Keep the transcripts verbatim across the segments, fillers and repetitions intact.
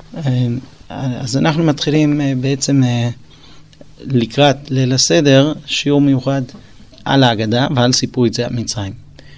אז אנחנו מתחילים בעצם לקראת ליל הסדר, שיעור מיוחד על ההגדה ועל סיפור יציאת מצרים.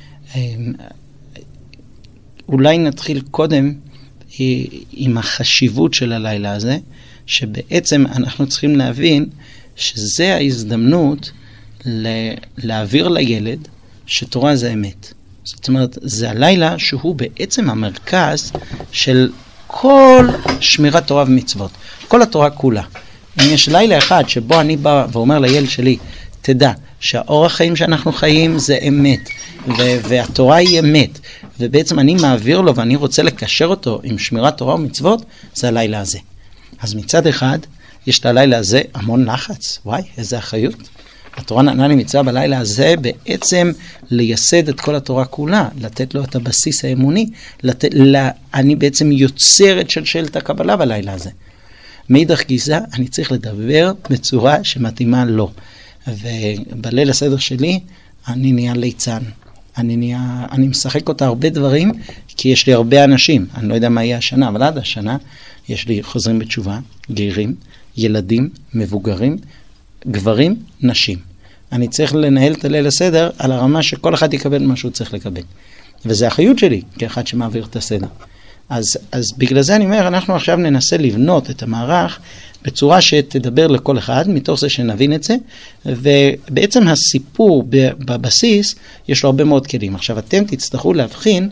אולי נתחיל קודם עם החשיבות של הלילה הזה, שבעצם אנחנו צריכים להבין שזה ההזדמנות להעביר לילד שתורה זה אמת. זאת אומרת, זה הלילה שהוא בעצם המרכז של כל שמירת תורה ומצוות. כל התורה כולה. אם יש לילה אחד שבו אני בא ואומר לילד שלי, תדע שהאורח חיים שאנחנו חיים זה אמת, ו- והתורה היא אמת, ובעצם אני מעביר לו ואני רוצה לקשר אותו עם שמירת תורה ומצוות, זה הלילה הזה. אז מצד אחד, יש את הלילה הזה המון לחץ. וואי, איזה אחריות. התורה נתנה לי מצווה בלילה הזה בעצם לייסד את כל התורה כולה, לתת לו את הבסיס האמוני, לתת, לה, אני בעצם יוצר את שלשלת הקבלה בלילה הזה. מאידך גיסא, אני צריך לדבר בצורה שמתאימה לו. ובליל הסדר שלי, אני נהיה ליצן. אני, נהיה, אני משחק אותה הרבה דברים, כי יש לי הרבה אנשים. אני לא יודע מה יהיה השנה, אבל עד השנה יש לי חוזרים בתשובה, גרים, ילדים, מבוגרים, גברים, נשים. אני צריך לנהל את הליל הסדר על הרמה שכל אחד יקבל מה שהוא צריך לקבל. וזה האחריות שלי, כאחד שמעביר את הסדר. אז, אז בגלל זה אני אומר, אנחנו עכשיו ננסה לבנות את המערך בצורה שתדבר לכל אחד, מתוך זה שנבין את זה, ובעצם הסיפור בבסיס, יש לו הרבה מאוד כלים. עכשיו אתם תצטרכו להבחין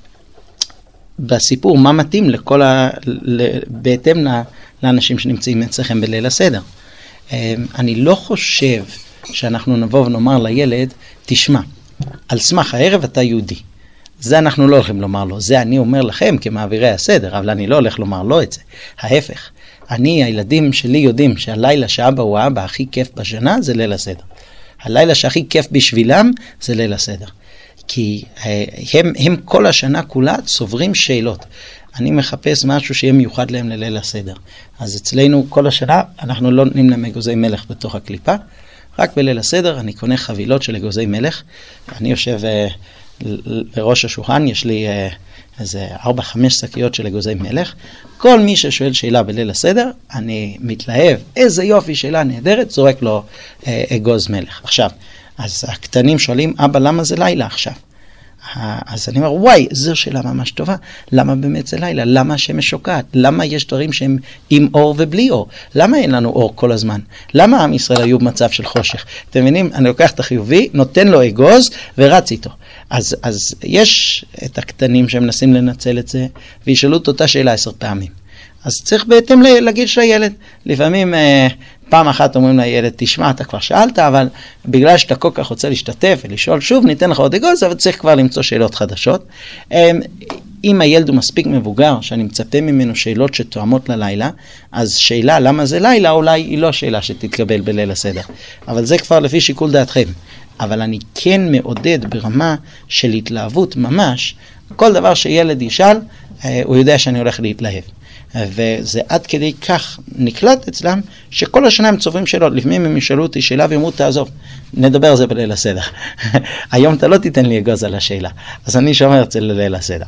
בסיפור מה מתאים לכל ה... בהתאם לאנשים שנמצאים אצלכם בליל הסדר. אני לא חושב שאנחנו נבוא ונאמר לילד, תשמע, על סמך הערב אתה יהודי. זה אנחנו לא הולכים לומר לו, זה אני אומר לכם כמעבירי הסדר, אבל אני לא הולך לומר לו את זה. ההפך, אני, הילדים שלי יודעים שהלילה שאבא הוא האבא הכי כיף בשנה, זה ליל הסדר. הלילה שהכי כיף בשבילם, זה ליל הסדר. כי הם, הם כל השנה כולה צוברים שאלות. אני מחפש משהו שיהיה מיוחד להם לליל הסדר. אז אצלנו כל השנה אנחנו לא נותנים להם אגוזי מלך בתוך הקליפה, רק בליל הסדר אני קונה חבילות של אגוזי מלך. אני יושב בראש השולחן, יש לי איזה ארבע חמש שקיות של אגוזי מלך. כל מי ששואל שאלה בליל הסדר, אני מתלהב, איזה יופי, שאלה נהדרת, זורק לו אגוז מלך. עכשיו, אז הקטנים שואלים, אבא, למה זה לילה עכשיו? אז אני אומר, וואי, זו שאלה ממש טובה. למה באמת זה לילה? למה השמש שוקעת? למה יש דברים שהם עם אור ובלי אור? למה אין לנו אור כל הזמן? למה עם ישראל היו במצב של חושך? אתם מבינים? אני לוקח את החיובי, נותן לו אגוז ורץ איתו. אז, אז יש את הקטנים שמנסים לנצל את זה, וישאלו את אותה שאלה עשר פעמים. אז צריך בהתאם לגיל של הילד. לפעמים פעם אחת אומרים לילד, תשמע, אתה כבר שאלת, אבל בגלל שאתה כל כך רוצה להשתתף ולשאול שוב, ניתן לך עוד אגוז, אבל צריך כבר למצוא שאלות חדשות. אם הילד הוא מספיק מבוגר, שאני מצפה ממנו שאלות שתואמות ללילה, אז שאלה למה זה לילה, אולי היא לא שאלה שתתקבל בליל הסדר. אבל זה כבר לפי שיקול דעתכם. אבל אני כן מעודד ברמה של התלהבות ממש, כל דבר שילד ישאל, הוא יודע שאני הולך להתלהב. וזה עד כדי כך נקלט אצלם, שכל השנה הם צוברים שאלות. לפעמים הם ישאלו אותי שאלה ואמרו, תעזוב, נדבר על זה בליל הסדר. היום אתה לא תיתן לי אגוז על השאלה, אז אני שומר את זה לליל הסדר.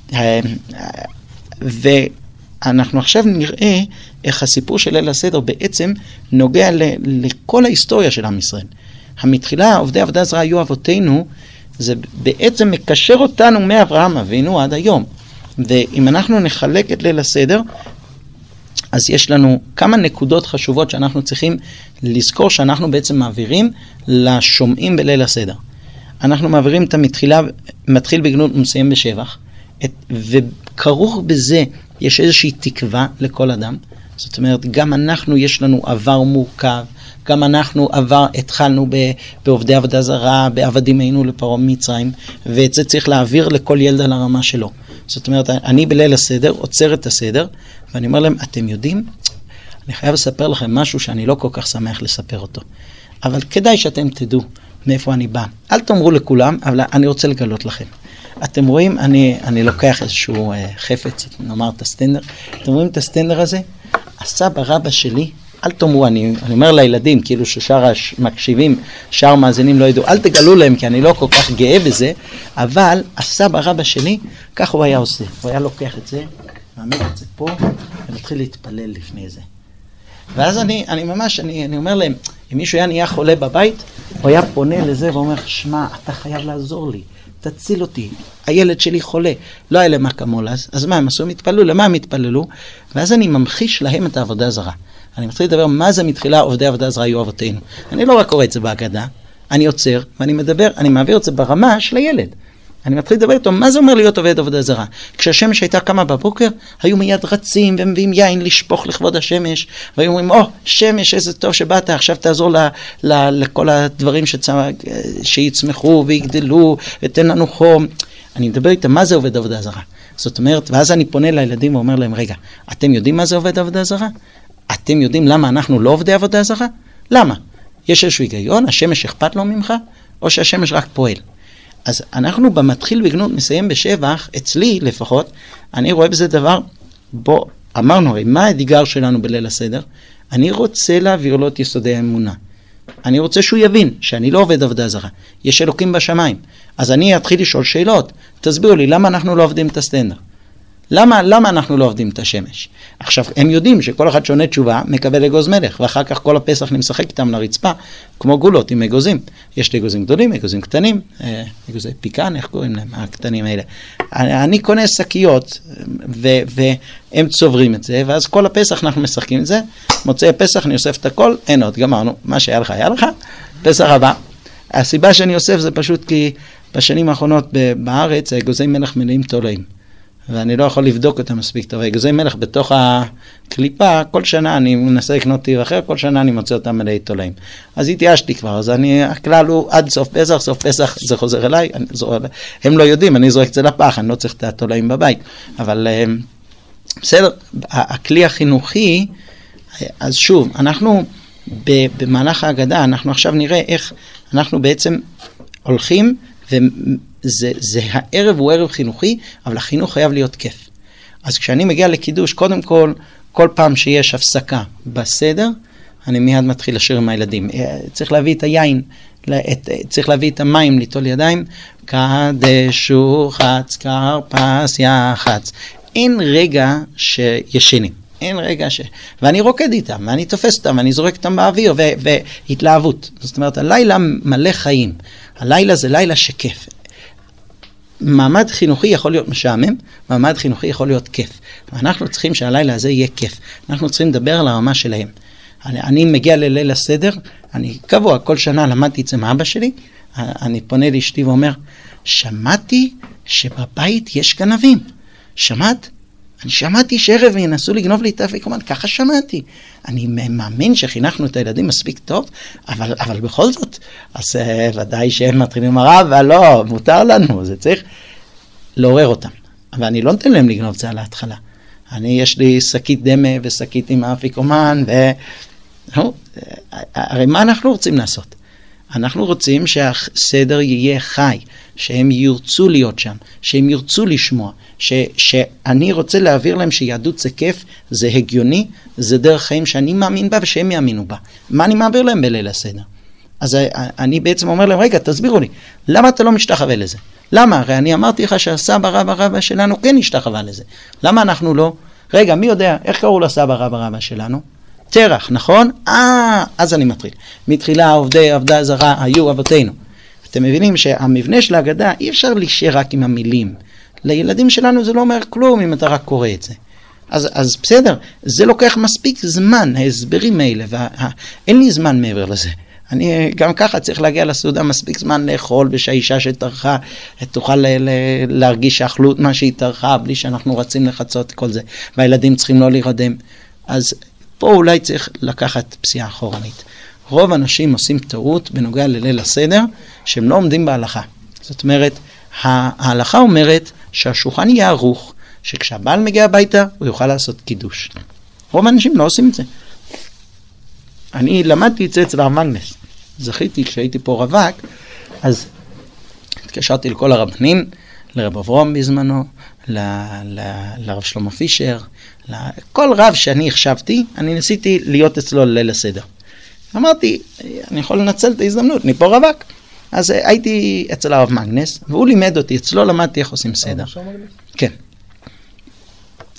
ואנחנו עכשיו נראה איך הסיפור של ליל הסדר בעצם נוגע לכל ההיסטוריה של עם ישראל. המתחילה, עובדי עבודה זרה היו אבותינו, זה בעצם מקשר אותנו מאברהם אבינו עד היום. ואם אנחנו נחלק את ליל הסדר, אז יש לנו כמה נקודות חשובות שאנחנו צריכים לזכור שאנחנו בעצם מעבירים לשומעים בליל הסדר. אנחנו מעבירים את המתחילה, מתחיל בגנות ומסיים בשבח, את, וכרוך בזה יש איזושהי תקווה לכל אדם. זאת אומרת, גם אנחנו יש לנו עבר מורכב, גם אנחנו עבר, התחלנו בעובדי עבודה זרה, בעבדים היינו לפרעה מצרים, ואת זה צריך להעביר לכל ילד על הרמה שלו. זאת אומרת, אני בליל הסדר, עוצר את הסדר, ואני אומר להם, אתם יודעים, אני חייב לספר לכם משהו שאני לא כל כך שמח לספר אותו. אבל כדאי שאתם תדעו מאיפה אני בא. אל תאמרו לכולם, אבל אני רוצה לגלות לכם. אתם רואים, אני, אני לוקח איזשהו אה, חפץ, נאמר את הסטנדר. אתם רואים את הסטנדר הזה? הסבא רבא שלי, אל תאמרו, אני, אני אומר לילדים, כאילו ששאר המקשיבים, שאר מאזינים לא ידעו, אל תגלו להם, כי אני לא כל כך גאה בזה, אבל הסבא רבא שלי, כך הוא היה עושה. הוא היה לוקח את זה, מעמיד את זה פה, ומתחיל להתפלל לפני זה. ואז אני, אני ממש, אני, אני אומר להם, אם מישהו היה נהיה חולה בבית, הוא היה פונה לזה ואומר, שמע, אתה חייב לעזור לי, תציל אותי, הילד שלי חולה, לא היה להם אקמול אז, אז מה הם עשו? הם התפללו, למה הם התפללו? ואז אני ממחיש להם את העבודה הזרה. אני מתחיל לדבר מה זה מתחילה עובדי עבודה הזרה היו אבותינו. אני לא רק קורא את זה בהגדה, אני עוצר ואני מדבר, אני מעביר את זה ברמה של הילד. אני מתחיל לדבר איתו, מה זה אומר להיות עובד עבודה זרה? כשהשמש הייתה קמה בבוקר, היו מיד רצים ומביאים יין לשפוך לכבוד השמש, והיו אומרים, או, שמש, איזה טוב שבאת, עכשיו תעזור ל, ל, לכל הדברים שצמח, שיצמחו ויגדלו, ותן לנו חום. אני מדבר איתם, מה זה עובד עבודה זרה? זאת אומרת, ואז אני פונה לילדים ואומר להם, רגע, אתם יודעים מה זה עובד עבודה זרה? אתם יודעים למה אנחנו לא עובדי עבודה זרה? למה? יש איזשהו היגיון, השמש אכפת לו ממך, או שהשמש רק פועל? אז אנחנו במתחיל בגנות מסיים בשבח, אצלי לפחות, אני רואה בזה דבר, בו אמרנו, הרי מה האתגר שלנו בליל הסדר? אני רוצה להעביר לו את יסודי האמונה. אני רוצה שהוא יבין שאני לא עובד עבודה זרה. יש אלוקים בשמיים. אז אני אתחיל לשאול שאלות. תסבירו לי, למה אנחנו לא עובדים את הסטנדר? למה, למה אנחנו לא עובדים את השמש? עכשיו, הם יודעים שכל אחד שעונה תשובה מקבל אגוז מלך, ואחר כך כל הפסח אני משחק איתם לרצפה, כמו גולות עם אגוזים. יש לי אגוזים גדולים, אגוזים קטנים, אגוזי פיקן, איך קוראים להם, הקטנים האלה. אני, אני קונה שקיות, ו, והם צוברים את זה, ואז כל הפסח אנחנו משחקים את זה, מוצאי הפסח אני אוסף את הכל, אין עוד, גמרנו, מה שהיה לך, היה לך, פסח הבא. הסיבה שאני אוסף זה פשוט כי בשנים האחרונות בארץ, אגוזי מלך מלאים תולעים. ואני לא יכול לבדוק אותם מספיק טוב. אגוזי מלך בתוך הקליפה, כל שנה אני מנסה לקנות טיר אחר, כל שנה אני מוצא אותם מלאי תולעים. אז התייאשתי כבר, אז אני, הכלל הוא עד סוף פסח, סוף פסח זה חוזר אליי, אני, זור, הם לא יודעים, אני זורק את זה לפח, אני לא צריך את התולעים בבית. אבל בסדר, הכלי החינוכי, אז שוב, אנחנו במהלך ההגדה, אנחנו עכשיו נראה איך אנחנו בעצם הולכים ו... זה, זה הערב הוא ערב חינוכי, אבל החינוך חייב להיות כיף. אז כשאני מגיע לקידוש, קודם כל, כל פעם שיש הפסקה בסדר, אני מיד מתחיל לשיר עם הילדים. צריך להביא את היין, את, צריך להביא את המים, ליטול ידיים, קדשו חץ, כרפס יחץ. אין רגע שישנים. אין רגע ש... ואני רוקד איתם, ואני תופס אותם, ואני זורק אותם באוויר, ו... והתלהבות. זאת אומרת, הלילה מלא חיים. הלילה זה לילה שכיף. מעמד חינוכי יכול להיות משעמם, מעמד חינוכי יכול להיות כיף. ואנחנו צריכים שהלילה הזה יהיה כיף. אנחנו צריכים לדבר על הרמה שלהם. אני, אני מגיע לליל הסדר, אני קבוע, כל שנה למדתי את זה מאבא שלי, אני פונה לאשתי ואומר, שמעתי שבבית יש גנבים. שמעת? אני שמעתי שערב ינסו לגנוב לי את האפיקומן, ככה שמעתי. אני מאמין שחינכנו את הילדים מספיק טוב, אבל, אבל בכל זאת, אז uh, ודאי שהם מתחילים הרב, אבל לא, מותר לנו, זה צריך לעורר אותם. אבל אני לא נותן להם לגנוב את זה על ההתחלה. אני, יש לי שקית דמה ושקית עם האפיקומן, ו... נו, הרי מה אנחנו רוצים לעשות? אנחנו רוצים שהסדר יהיה חי, שהם ירצו להיות שם, שהם ירצו לשמוע, ש, שאני רוצה להעביר להם שיהדות זה כיף, זה הגיוני, זה דרך חיים שאני מאמין בה ושהם יאמינו בה. מה אני מעביר להם בליל הסדר? אז אני בעצם אומר להם, רגע, תסבירו לי, למה אתה לא משתחווה לזה? למה? הרי אני אמרתי לך שהסבא רבא רבא שלנו כן השתחווה לזה. למה אנחנו לא? רגע, מי יודע, איך קראו לסבא רבא רבא שלנו? תרח, נכון? אה, אז אני מתחיל. מתחילה עובדי עבודה זרה היו אבותינו. אתם מבינים שהמבנה של ההגדה אי אפשר להישאר רק עם המילים. לילדים שלנו זה לא אומר כלום אם אתה רק קורא את זה. אז, אז בסדר, זה לוקח מספיק זמן, ההסברים האלה, ואין לי זמן מעבר לזה. אני גם ככה צריך להגיע לסעודה מספיק זמן לאכול, ושהאישה שתרחה תוכל להרגיש שאכלו מה שהיא תרחה, בלי שאנחנו רצים לחצות כל זה, והילדים צריכים לא להירדם. אז פה אולי צריך לקחת פסיעה אחורנית. רוב אנשים עושים טעות בנוגע לליל הסדר, שהם לא עומדים בהלכה. זאת אומרת, ההלכה אומרת שהשולחן יהיה ערוך, שכשהבעל מגיע הביתה, הוא יוכל לעשות קידוש. רוב האנשים לא עושים את זה. אני למדתי את זה אצל הרב מגנס. זכיתי כשהייתי פה רווק, אז התקשרתי לכל הרבנים, לרב אברום בזמנו, ל, ל, לרב שלמה פישר, כל רב שאני החשבתי, אני ניסיתי להיות אצלו לליל הסדר. אמרתי, אני יכול לנצל את ההזדמנות, אני פה רווק. אז הייתי אצל הרב מגנס, והוא לימד אותי, אצלו למדתי איך עושים סדר. כן.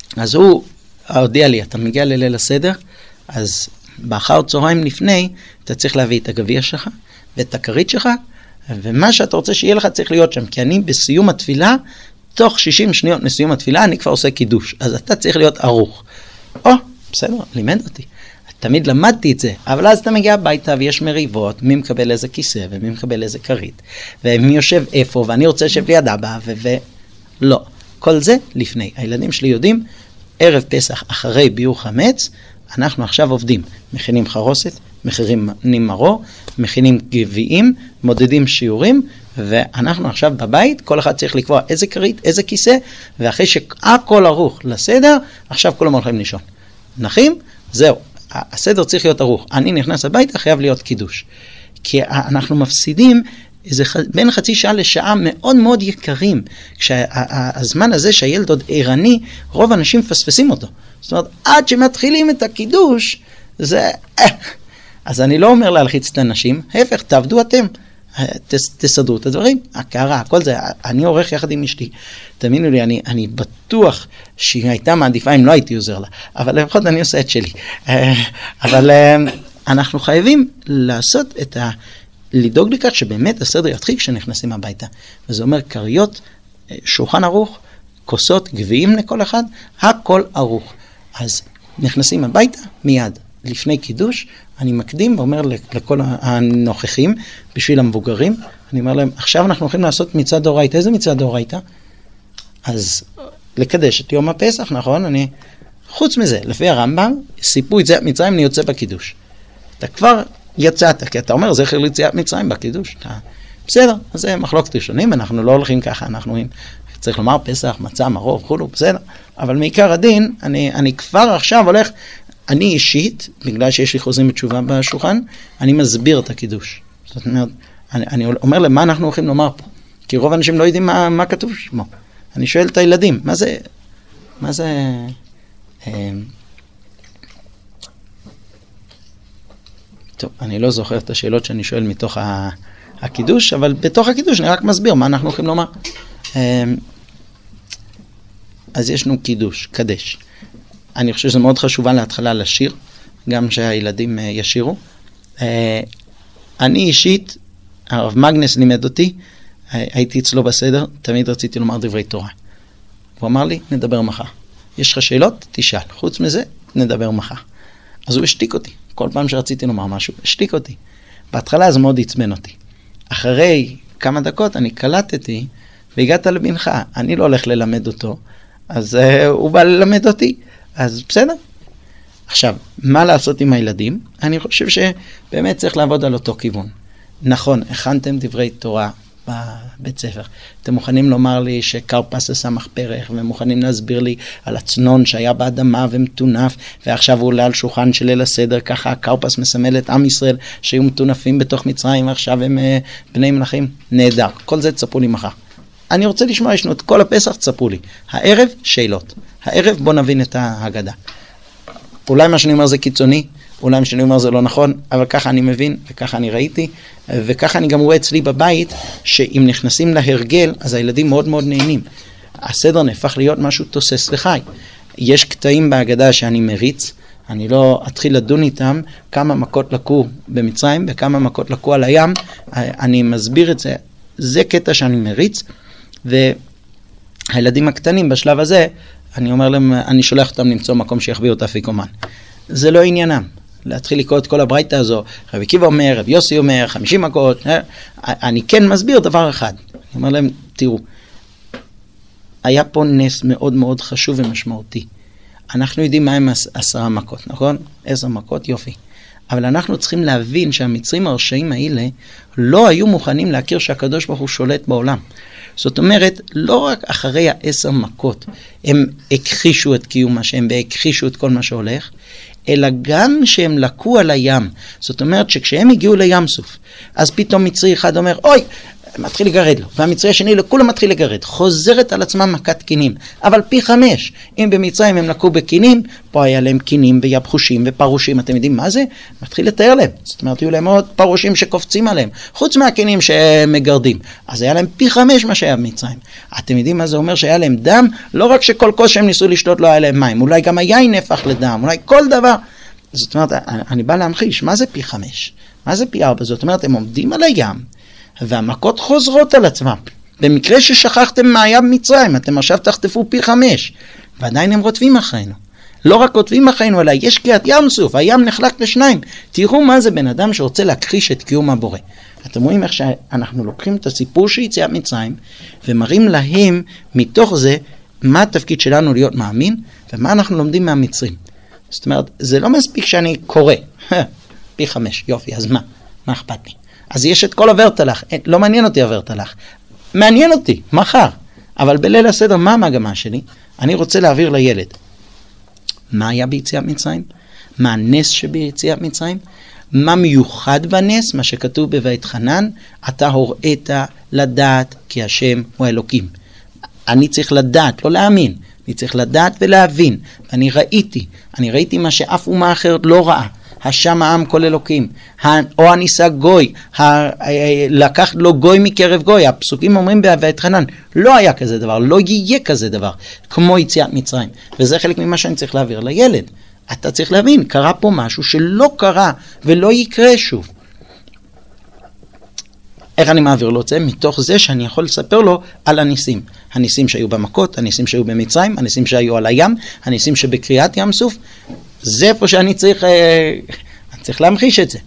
אז הוא הודיע לי, אתה מגיע לליל הסדר, אז באחר צהריים לפני, אתה צריך להביא את הגביע שלך, ואת הכרית שלך, ומה שאתה רוצה שיהיה לך צריך להיות שם, כי אני בסיום התפילה, תוך שישים שניות מסיום התפילה, אני כבר עושה קידוש, אז אתה צריך להיות ערוך. או, בסדר, לימד אותי. תמיד למדתי את זה, אבל אז אתה מגיע הביתה ויש מריבות, מי מקבל איזה כיסא ומי מקבל איזה כרית, ומי יושב איפה, ואני רוצה לשב ליד אבא, ולא. כל זה לפני. הילדים שלי יודעים, ערב פסח אחרי ביור חמץ, אנחנו עכשיו עובדים, מכינים חרוסת, מכינים מרור, מכינים גביעים, מודדים שיעורים, ואנחנו עכשיו בבית, כל אחד צריך לקבוע איזה כרית, איזה כיסא, ואחרי שהכל ערוך לסדר, עכשיו כולם הולכים לישון. נחים, זהו. הסדר צריך להיות ערוך. אני נכנס הביתה, חייב להיות קידוש. כי אנחנו מפסידים איזה בין חצי שעה לשעה מאוד מאוד יקרים. כשהזמן הזה שהילד עוד ערני, רוב האנשים פספסים אותו. זאת אומרת, עד שמתחילים את הקידוש, זה... אז אני לא אומר להלחיץ את האנשים, ההפך, תעבדו אתם. תסדרו את הדברים, הקערה, הכל זה, אני עורך יחד עם אשתי. תאמינו לי, אני, אני בטוח שהיא הייתה מעדיפה אם לא הייתי עוזר לה, אבל לפחות אני עושה את שלי. אבל אנחנו חייבים לעשות את ה... לדאוג לכך שבאמת הסדר יתחיל כשנכנסים הביתה. וזה אומר קריות, שולחן ערוך, כוסות, גביעים לכל אחד, הכל ערוך. אז נכנסים הביתה מיד. לפני קידוש, אני מקדים ואומר לכל הנוכחים, בשביל המבוגרים, אני אומר להם, עכשיו אנחנו הולכים לעשות מצעד דאורייתא. איזה מצעד דאורייתא? אז לקדש את יום הפסח, נכון? אני, חוץ מזה, לפי הרמב"ם, סיפור יציאת מצרים, אני יוצא בקידוש. אתה כבר יצאת, כי אתה אומר, זכר ליציאת מצרים בקידוש. אתה, בסדר, אז זה מחלוקת ראשונים, אנחנו לא הולכים ככה, אנחנו צריך לומר פסח, מצה, מרור, כולו, בסדר. אבל מעיקר הדין, אני, אני כבר עכשיו הולך, אני אישית, בגלל שיש לי חוזים בתשובה בשולחן, אני מסביר את הקידוש. זאת אומרת, אני, אני אומר למה אנחנו הולכים לומר פה. כי רוב האנשים לא יודעים מה, מה כתוב שמו. אני שואל את הילדים, מה זה, מה זה, אה, טוב, אני לא זוכר את השאלות שאני שואל מתוך הקידוש, אבל בתוך הקידוש אני רק מסביר מה אנחנו הולכים לומר. אה, אז יש לנו קידוש, קדש. אני חושב שזה מאוד חשובה להתחלה לשיר, גם שהילדים ישירו. אני אישית, הרב מגנס לימד אותי, הייתי אצלו בסדר, תמיד רציתי לומר דברי תורה. הוא אמר לי, נדבר מחר. יש לך שאלות? תשאל. חוץ מזה, נדבר מחר. אז הוא השתיק אותי. כל פעם שרציתי לומר משהו, השתיק אותי. בהתחלה זה מאוד עצבן אותי. אחרי כמה דקות אני קלטתי, והגעת לבנך. אני לא הולך ללמד אותו, אז uh, הוא בא ללמד אותי. אז בסדר. עכשיו, מה לעשות עם הילדים? אני חושב שבאמת צריך לעבוד על אותו כיוון. נכון, הכנתם דברי תורה בבית ספר. אתם מוכנים לומר לי שקרפס עשה מחפרך, ומוכנים להסביר לי על הצנון שהיה באדמה ומתונף, ועכשיו הוא עולה על שולחן של ליל הסדר, ככה קרפס מסמל את עם ישראל שהיו מתונפים בתוך מצרים, ועכשיו הם uh, בני מלכים. נהדר. כל זה תספרו לי מחר. אני רוצה לשמוע, ישנו את כל הפסח, תספרו לי. הערב, שאלות. הערב בוא נבין את ההגדה. אולי מה שאני אומר זה קיצוני, אולי מה שאני אומר זה לא נכון, אבל ככה אני מבין, וככה אני ראיתי, וככה אני גם רואה אצלי בבית, שאם נכנסים להרגל, אז הילדים מאוד מאוד נהנים. הסדר נהפך להיות משהו תוסס וחי. יש קטעים בהגדה שאני מריץ, אני לא אתחיל לדון איתם, כמה מכות לקו במצרים, וכמה מכות לקו על הים, אני מסביר את זה, זה קטע שאני מריץ, והילדים הקטנים בשלב הזה, אני אומר להם, אני שולח אותם למצוא מקום שיחביא אותה פיקומן. זה לא עניינם. להתחיל לקרוא את כל הברייתא הזו, רבי עקיבא אומר, רבי יוסי אומר, חמישים מכות, אני כן מסביר דבר אחד. אני אומר להם, תראו, היה פה נס מאוד מאוד חשוב ומשמעותי. אנחנו יודעים מה הם עשרה מכות, נכון? עשר מכות, יופי. אבל אנחנו צריכים להבין שהמצרים הרשעים האלה לא היו מוכנים להכיר שהקדוש ברוך הוא שולט בעולם. זאת אומרת, לא רק אחרי העשר מכות הם הכחישו את קיום השם והכחישו את כל מה שהולך, אלא גם שהם לקו על הים. זאת אומרת שכשהם הגיעו לים סוף, אז פתאום מצרי אחד אומר, אוי, מתחיל לגרד לו, והמצרי השני לכולם מתחיל לגרד, חוזרת על עצמם מכת קינים, אבל פי חמש. אם במצרים הם לקו בקינים, פה היה להם קינים ויבחושים ופרושים, אתם יודעים מה זה? מתחיל לתאר להם, זאת אומרת, היו להם עוד פרושים שקופצים עליהם, חוץ מהקינים שמגרדים, אז היה להם פי חמש מה שהיה במצרים. אתם יודעים מה זה אומר? שהיה להם דם, לא רק שכל כוס שהם ניסו לשתות לא היה להם מים, אולי גם היין נפח לדם, אולי כל דבר. זאת אומרת, אני בא להמחיש, מה זה פי חמש? מה זה פי ארבע? זאת אומרת, הם עומדים על הים, והמכות חוזרות על עצמם. במקרה ששכחתם מה היה במצרים, אתם עכשיו תחטפו פי חמש, ועדיין הם רודפים אחרינו. לא רק רודפים אחרינו, אלא יש קיעת ים סוף, הים נחלק לשניים. תראו מה זה בן אדם שרוצה להכחיש את קיום הבורא. אתם רואים איך שאנחנו לוקחים את הסיפור של יציאת מצרים, ומראים להם מתוך זה, מה התפקיד שלנו להיות מאמין, ומה אנחנו לומדים מהמצרים. זאת אומרת, זה לא מספיק שאני קורא, פי חמש, יופי, אז מה? מה אכפת לי? אז יש את כל הוורטלך, לא מעניין אותי הוורטלך, מעניין אותי, מחר, אבל בליל הסדר, מה המגמה שלי? אני רוצה להעביר לילד. מה היה ביציאת מצרים? מה הנס שביציאת מצרים? מה מיוחד בנס? מה שכתוב בבית חנן, אתה הוראת לדעת כי השם הוא אלוקים. אני צריך לדעת, לא להאמין, אני צריך לדעת ולהבין, ואני ראיתי, אני ראיתי מה שאף אומה אחרת לא ראה. השם העם כל אלוקים, או הניסה גוי, לקח לו גוי מקרב גוי. הפסוקים אומרים בבית חנן, לא היה כזה דבר, לא יהיה כזה דבר, כמו יציאת מצרים. וזה חלק ממה שאני צריך להעביר לילד. אתה צריך להבין, קרה פה משהו שלא קרה ולא יקרה שוב. איך אני מעביר לו את זה? מתוך זה שאני יכול לספר לו על הניסים. הניסים שהיו במכות, הניסים שהיו במצרים, הניסים שהיו על הים, הניסים שבקריאת ים סוף. זה איפה שאני צריך, אני צריך להמחיש את זה.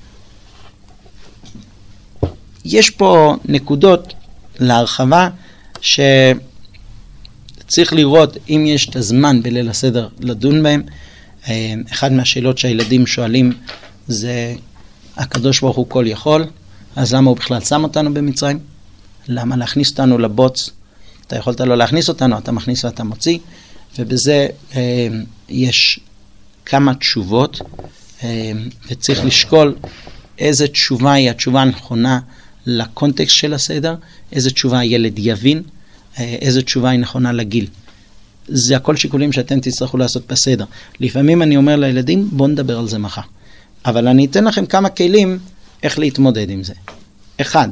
יש פה נקודות להרחבה שצריך לראות אם יש את הזמן בליל הסדר לדון בהם. אחד מהשאלות שהילדים שואלים זה, הקדוש ברוך הוא כל יכול, אז למה הוא בכלל שם אותנו במצרים? למה להכניס אותנו לבוץ? אתה יכולת לא להכניס אותנו, אתה מכניס ואתה מוציא, ובזה אה, יש כמה תשובות, אה, וצריך לשקול איזה תשובה היא התשובה הנכונה לקונטקסט של הסדר, איזה תשובה הילד יבין, אה, איזה תשובה היא נכונה לגיל. זה הכל שיקולים שאתם תצטרכו לעשות בסדר. לפעמים אני אומר לילדים, בוא נדבר על זה מחר. אבל אני אתן לכם כמה כלים איך להתמודד עם זה. אחד,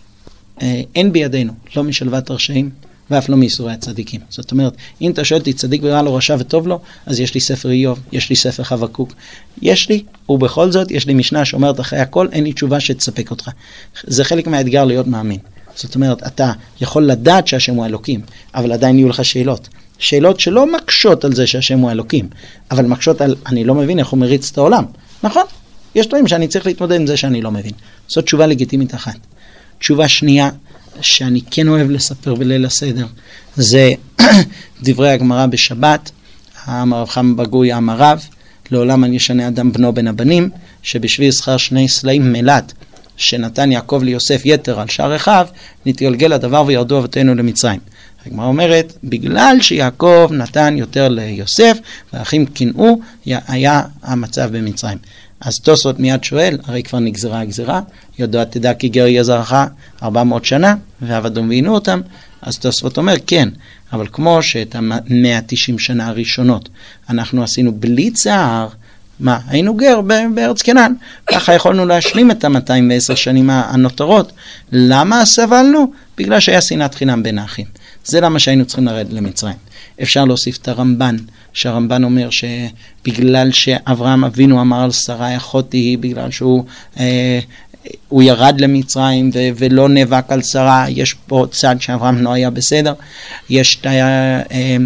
אין בידינו, לא משלוות הרשעים, ואף לא מייסורי הצדיקים. זאת אומרת, אם אתה שואל אותי צדיק ורע לו, רשע וטוב לו, אז יש לי ספר איוב, יש לי ספר חבקוק, יש לי, ובכל זאת יש לי משנה שאומרת אחרי הכל, אין לי תשובה שתספק אותך. זה חלק מהאתגר להיות מאמין. זאת אומרת, אתה יכול לדעת שהשם הוא אלוקים, אבל עדיין יהיו לך שאלות. שאלות שלא מקשות על זה שהשם הוא אלוקים, אבל מקשות על, אני לא מבין איך הוא מריץ את העולם. נכון? יש דברים שאני צריך להתמודד עם זה שאני לא מבין. זאת תשובה לגיטימית אחת. תשובה שנייה, שאני כן אוהב לספר בליל הסדר, זה דברי הגמרא בשבת, הרב חם בגוי אמר רב, לעולם אני ישנה אדם בנו בין הבנים, שבשביל שכר שני סלעים מלט, שנתן יעקב ליוסף יתר על שער אחיו, נתגלגל הדבר וירדו אבותינו למצרים. הגמרא אומרת, בגלל שיעקב נתן יותר ליוסף, והאחים קנאו, היה המצב במצרים. אז תוספות מיד שואל, הרי כבר נגזרה הגזרה, יודע תדע כי גר יהיה זרעך ארבע מאות שנה, ועבדום ועינו אותם, אז תוספות אומר, כן, אבל כמו שאת ה-מאה ותשעים שנה הראשונות, אנחנו עשינו בלי צער, מה, היינו גר בארץ כנען, ככה יכולנו להשלים את ה-מאתיים ועשר שנים הנותרות. למה סבלנו? בגלל שהיה שנאת חינם בין האחים. זה למה שהיינו צריכים לרדת למצרים. אפשר להוסיף את הרמב"ן, שהרמב"ן אומר שבגלל שאברהם אבינו אמר על שרה אחותי היא, בגלל שהוא אה, הוא ירד למצרים ו- ולא נאבק על שרה, יש פה צד שאברהם לא היה בסדר. יש את, אה,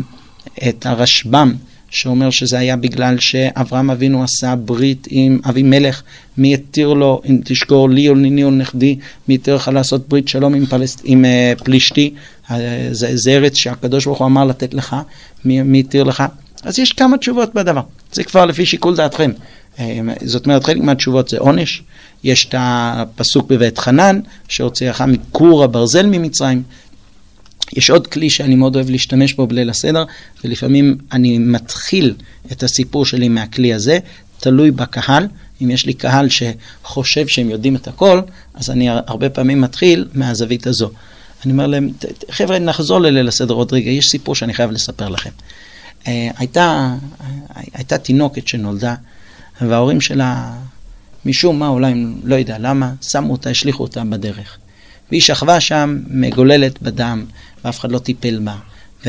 את הרשב"ם, שאומר שזה היה בגלל שאברהם אבינו עשה ברית עם אבימלך, מי יתיר לו, אם תשקור לי או ניני או נכדי, מי יתיר לך לעשות ברית שלום עם, פלסט, עם uh, פלישתי, uh, זה, זה ארץ שהקדוש ברוך הוא אמר לתת לך, מי, מי יתיר לך. אז יש כמה תשובות בדבר, זה כבר לפי שיקול דעתכם. Uh, זאת אומרת, חלק מהתשובות זה עונש, יש את הפסוק בבית חנן, שהוציאך מכור הברזל ממצרים, יש עוד כלי שאני מאוד אוהב להשתמש בו בליל הסדר, ולפעמים אני מתחיל את הסיפור שלי מהכלי הזה, תלוי בקהל. אם יש לי קהל שחושב שהם יודעים את הכל, אז אני הרבה פעמים מתחיל מהזווית הזו. אני אומר להם, חבר'ה, נחזור לליל הסדר עוד רגע, יש סיפור שאני חייב לספר לכם. הייתה, הייתה תינוקת שנולדה, וההורים שלה, משום מה, אולי לא יודע למה, שמו אותה, השליחו אותה בדרך. והיא שכבה שם, מגוללת בדם, ואף אחד לא טיפל בה.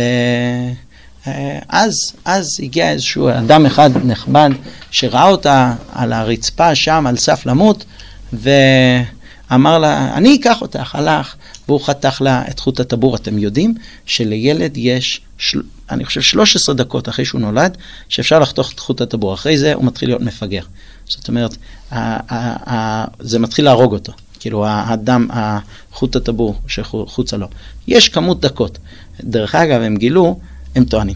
ואז, אז הגיע איזשהו אדם אחד נכבד, שראה אותה על הרצפה שם, על סף למות, ואמר לה, אני אקח אותך, הלך, והוא חתך לה את חוט הטבור. אתם יודעים שלילד יש, של... אני חושב, שלוש עשרה דקות אחרי שהוא נולד, שאפשר לחתוך את חוט הטבור. אחרי זה הוא מתחיל להיות מפגר. זאת אומרת, זה מתחיל להרוג אותו. כאילו, האדם, החוט הטבור שחוצה לו. יש כמות דקות. דרך אגב, הם גילו, הם טוענים,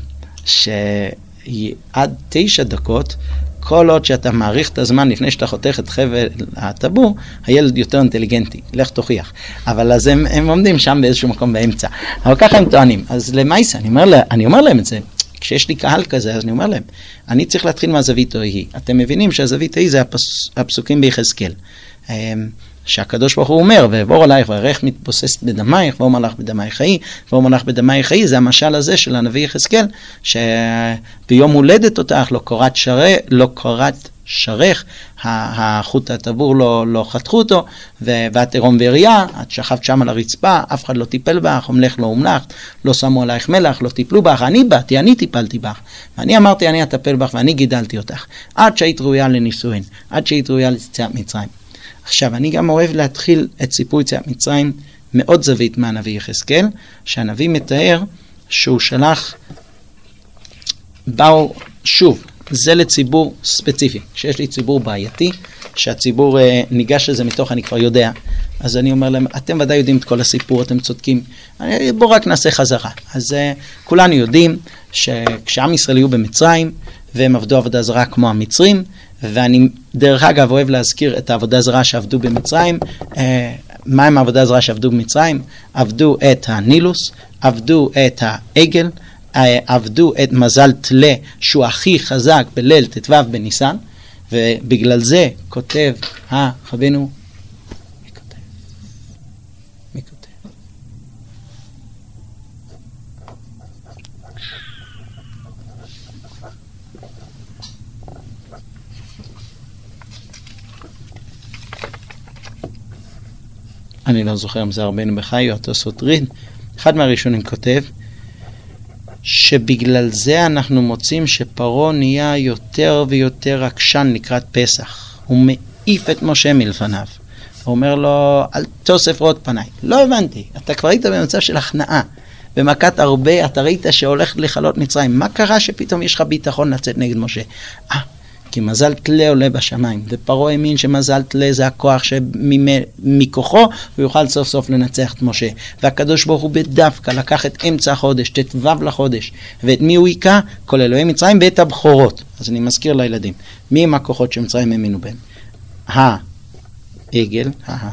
שעד תשע דקות, כל עוד שאתה מעריך את הזמן לפני שאתה חותך את חבל הטבור, הילד יותר אינטליגנטי, לך תוכיח. אבל אז הם, הם עומדים שם באיזשהו מקום באמצע. אבל ככה הם טוענים. אז למעשה, אני אומר, לה, אני אומר להם את זה, כשיש לי קהל כזה, אז אני אומר להם, אני צריך להתחיל מהזווית ההיא. אתם מבינים שהזווית ההיא זה הפס, הפסוקים ביחזקאל. שהקדוש ברוך הוא אומר, ועבור עלייך וערך מתבוססת בדמייך, ואומר לך בדמייך חיי, ואומר לך בדמייך חיי, זה המשל הזה של הנביא יחזקאל, שביום הולדת אותך לא קורת שרך, לא קורת שרך, החוט הטבור לא, לא חתכו אותו, ואת עירום ועריה, את שכבת שם על הרצפה, אף אחד לא טיפל בך, אומלך לא אומלך, לא שמו עלייך מלח, לא טיפלו בך, אני באתי, אני טיפלתי בך, ואני אמרתי אני אטפל בך, ואני גידלתי אותך, עד שהיית ראויה לנישואין, עד שהיית ראויה ליציאת מצרים. עכשיו, אני גם אוהב להתחיל את סיפור יציאת מצרים מאוד זווית מהנביא יחזקאל, שהנביא מתאר שהוא שלח, באו, שוב, זה לציבור ספציפי, שיש לי ציבור בעייתי, שהציבור אה, ניגש לזה מתוך אני כבר יודע, אז אני אומר להם, אתם ודאי יודעים את כל הסיפור, אתם צודקים, בואו רק נעשה חזרה. אז אה, כולנו יודעים שכשעם ישראל היו במצרים, והם עבדו עבודה זרה כמו המצרים, ואני דרך אגב אוהב להזכיר את העבודה הזרה שעבדו במצרים. אה, מה הם העבודה הזרה שעבדו במצרים? עבדו את הנילוס, עבדו את העגל, אה, עבדו את מזל תלה שהוא הכי חזק בליל תתוו בניסן, ובגלל זה כותב החבינו, מי כותב? מי כותב? אני לא זוכר אם זה רבנו בחיי או התוספות ריד, אחד מהראשונים כותב שבגלל זה אנחנו מוצאים שפרעה נהיה יותר ויותר עקשן לקראת פסח. הוא מעיף את משה מלפניו. הוא אומר לו, אל תוסף עוד פניי. לא הבנתי, אתה כבר היית במצב של הכנעה. במכת הרבה אתה ראית שהולך לחלות מצרים. מה קרה שפתאום יש לך ביטחון לצאת נגד משה? אה, כי מזל תלה עולה בשמיים, ופרעה האמין שמזל תלה זה הכוח שמכוחו הוא יוכל סוף סוף לנצח את משה. והקדוש ברוך הוא בדווקא לקח את אמצע החודש, תתוו לחודש, ואת מי הוא היכה? כל אלוהי מצרים ואת הבכורות. אז אני מזכיר לילדים, מי הם הכוחות שמצרים האמינו בהם? העגל,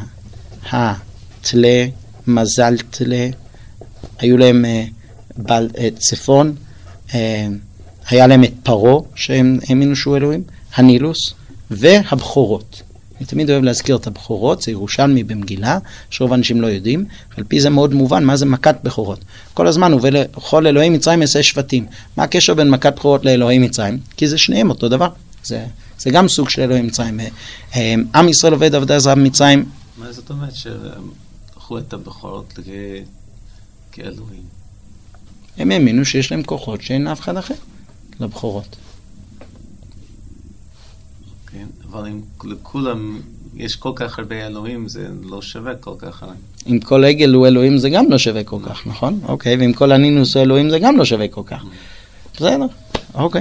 התלה, מזל תלה, היו להם בעל צפון, היה להם את פרעה, שהם האמינו שהוא אלוהים, הנילוס, והבכורות. אני תמיד אוהב להזכיר את הבכורות, זה ירושלמי במגילה, שרוב אנשים לא יודעים, ועל פי זה מאוד מובן, מה זה מכת בכורות. כל הזמן הוא ולכל אלוהי מצרים יעשה שבטים. מה הקשר בין מכת בכורות לאלוהי מצרים? כי זה שניהם אותו דבר. זה, זה גם סוג של אלוהי מצרים. עם ישראל עובד עבודה זרה במצרים. מה זאת אומרת שלקחו את הבכורות כאלוהים? הם האמינו שיש להם כוחות שאין אף אחד אחר. לבחורות. כן, אבל אם לכולם יש כל כך הרבה אלוהים, זה לא שווה כל כך הרבה. אם כל עגל הוא אלוהים, זה גם לא שווה כל כך, נכון? אוקיי, ואם כל הנינוס הוא אלוהים, זה גם לא שווה כל כך. בסדר, אוקיי.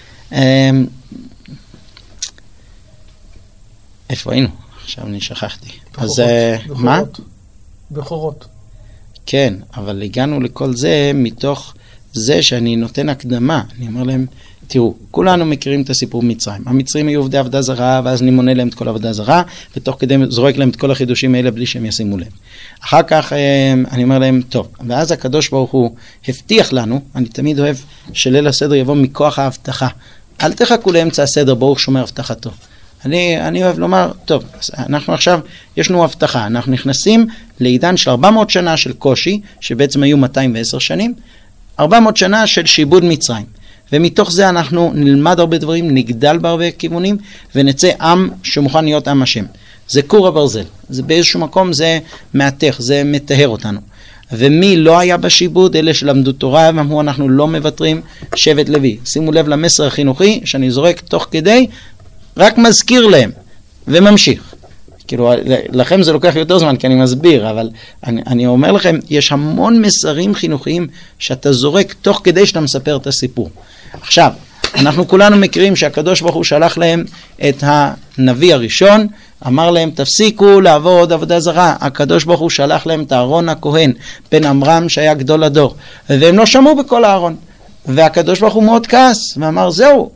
איפה היינו? עכשיו אני שכחתי. אז מה? בכורות. כן, אבל הגענו לכל זה מתוך זה שאני נותן הקדמה. אני אומר להם, תראו, כולנו מכירים את הסיפור מצרים. המצרים היו עובדי עבודה זרה, ואז אני מונה להם את כל עבודה זרה, ותוך כדי זורק להם את כל החידושים האלה בלי שהם ישימו להם. אחר כך אני אומר להם, טוב, ואז הקדוש ברוך הוא הבטיח לנו, אני תמיד אוהב שליל הסדר יבוא מכוח ההבטחה. אל תחכו לאמצע הסדר, ברוך שומר הבטחתו. אני, אני אוהב לומר, טוב, אנחנו עכשיו, יש לנו הבטחה, אנחנו נכנסים לעידן של ארבע מאות שנה של קושי, שבעצם היו מאתיים ועשר שנים, ארבע מאות שנה של שיבוד מצרים. ומתוך זה אנחנו נלמד הרבה דברים, נגדל בהרבה כיוונים, ונצא עם שמוכן להיות עם השם. זה קור הברזל. זה באיזשהו מקום זה מעתך, זה מטהר אותנו. ומי לא היה בשיבוד? אלה שלמדו תורה ואמרו אנחנו לא מוותרים, שבט לוי. שימו לב למסר החינוכי שאני זורק תוך כדי, רק מזכיר להם וממשיך. כאילו, לכם זה לוקח יותר זמן כי אני מסביר, אבל אני, אני אומר לכם, יש המון מסרים חינוכיים שאתה זורק תוך כדי שאתה מספר את הסיפור. עכשיו, אנחנו כולנו מכירים שהקדוש ברוך הוא שלח להם את הנביא הראשון, אמר להם תפסיקו לעבוד עבודה זרה. הקדוש ברוך הוא שלח להם את אהרון הכהן, בן עמרם שהיה גדול הדור, והם לא שמעו בכל אהרון. והקדוש ברוך הוא מאוד כעס, ואמר זהו,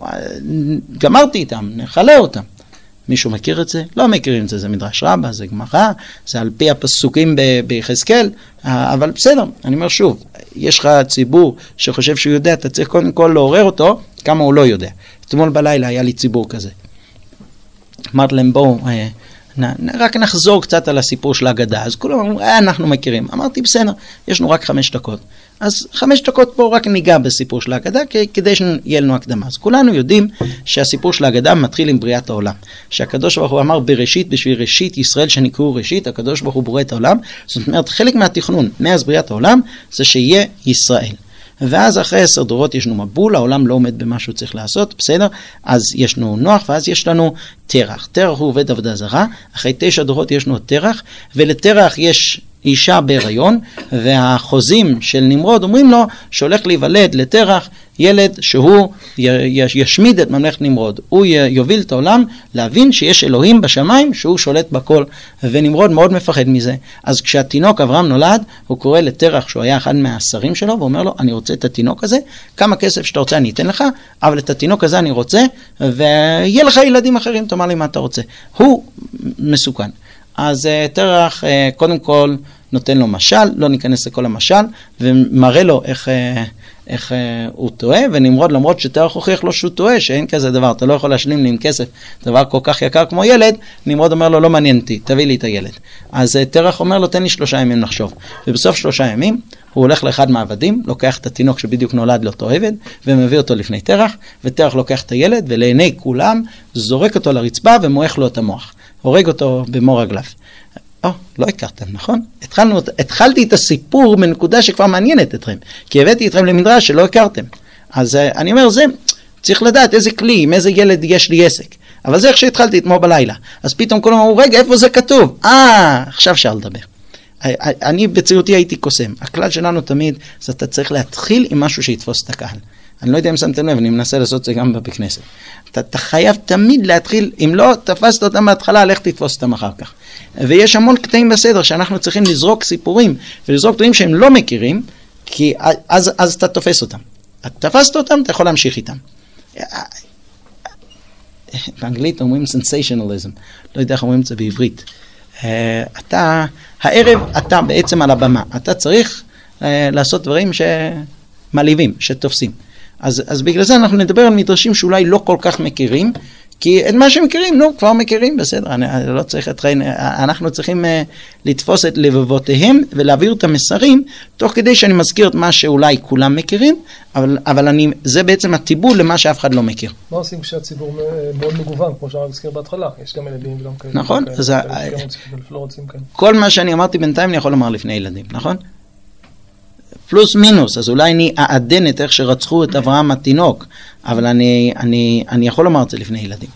גמרתי איתם, נחלה אותם. מישהו מכיר את זה? לא מכירים את זה, זה מדרש רבה, זה גמרא, זה על פי הפסוקים ביחזקאל, אבל בסדר, אני אומר שוב, יש לך ציבור שחושב שהוא יודע, אתה צריך קודם כל לעורר אותו, כמה הוא לא יודע. אתמול בלילה היה לי ציבור כזה. אמרתי להם בואו, רק נחזור קצת על הסיפור של ההגדה, אז כולם אמרו, אה, אנחנו מכירים. אמרתי בסדר, יש לנו רק חמש דקות. אז חמש דקות פה רק ניגע בסיפור של ההגדה, כדי שיהיה לנו הקדמה. אז כולנו יודעים שהסיפור של ההגדה מתחיל עם בריאת העולם. שהקדוש ברוך הוא אמר בראשית, בשביל ראשית ישראל שנקראו ראשית, הקדוש ברוך הוא בורא את העולם. זאת אומרת, חלק מהתכנון מאז בריאת העולם, זה שיהיה ישראל. ואז אחרי עשר דורות יש לנו מבול, העולם לא עומד במה שהוא צריך לעשות, בסדר? אז יש לנו נוח, ואז יש לנו תרח. תרח הוא עובד עבודה זרה, אחרי תשע דורות יש לנו תרח, ולתרח יש אישה בהיריון, והחוזים של נמרוד אומרים לו שהולך להיוולד לתרח ילד שהוא ישמיד את ממלכת נמרוד. הוא יוביל את העולם להבין שיש אלוהים בשמיים שהוא שולט בכל, ונמרוד מאוד מפחד מזה. אז כשהתינוק אברהם נולד, הוא קורא לתרח שהוא היה אחד מהשרים שלו, ואומר לו אני רוצה את התינוק הזה, כמה כסף שאתה רוצה אני אתן לך, אבל את התינוק הזה אני רוצה, ויהיה לך ילדים אחרים, תאמר לי מה אתה רוצה. הוא מסוכן. אז תרח קודם כל נותן לו משל, לא ניכנס לכל המשל, ומראה לו איך, איך הוא טועה, ונמרוד למרות שתרח הוכיח לו שהוא טועה, שאין כזה דבר, אתה לא יכול להשלים לי עם כסף, דבר כל כך יקר כמו ילד, נמרוד אומר לו לא מעניין אותי, תביא לי את הילד. אז תרח אומר לו תן לי שלושה ימים לחשוב, ובסוף שלושה ימים הוא הולך לאחד מהעבדים, לוקח את התינוק שבדיוק נולד לאותו עבד, ומביא אותו לפני תרח, ותרח לוקח את הילד, ולעיני כולם זורק אותו לרצפה ומוח לו את המוח. הורג אותו במור רגליו. או, לא הכרתם, נכון? התחלנו, התחלתי את הסיפור מנקודה שכבר מעניינת אתכם, כי הבאתי אתכם למדרש שלא הכרתם. אז אני אומר, זה, צריך לדעת איזה כלי, עם איזה ילד יש לי עסק. אבל זה איך שהתחלתי אתמול בלילה. אז פתאום כולם אמרו, רגע, איפה זה כתוב? אה, עכשיו אפשר לדבר. אני בציותי הייתי קוסם. הכלל שלנו תמיד, זה אתה צריך להתחיל עם משהו שיתפוס את הקהל. אני לא יודע אם שמתם לב, אני מנסה לעשות זה גם בבית כנסת. אתה, אתה חייב תמיד להתחיל, אם לא תפסת אותם בהתחלה, לך תתפוס אותם אחר כך. ויש המון קטעים בסדר שאנחנו צריכים לזרוק סיפורים, ולזרוק דברים שהם לא מכירים, כי אז, אז אתה תופס אותם. אתה תפסת אותם, אתה יכול להמשיך איתם. באנגלית אומרים sensationalism, לא יודע איך אומרים את זה בעברית. אתה, הערב אתה בעצם על הבמה, אתה צריך לעשות דברים שמעליבים, שתופסים. אז, אז בגלל זה אנחנו נדבר על מדרשים שאולי לא כל כך מכירים, כי את מה שמכירים, נו, כבר מכירים, בסדר, אני, אני לא צריך את חיים, אנחנו צריכים uh, לתפוס את לבבותיהם ולהעביר את המסרים, תוך כדי שאני מזכיר את מה שאולי כולם מכירים, אבל, אבל אני, זה בעצם הטיבול למה שאף אחד לא מכיר. מה עושים כשהציבור מאוד מגוון, כמו שאני מזכיר בהתחלה? יש גם ילדים וגם כאלה. נכון, כאלה, אז כאלה, כאלה, לא רוצים כאלה. כל מה שאני אמרתי בינתיים אני יכול לומר לפני ילדים, נכון? פלוס מינוס, אז אולי אני אעדן את איך שרצחו את אברהם התינוק, אבל אני, אני, אני יכול לומר את זה לפני ילדים.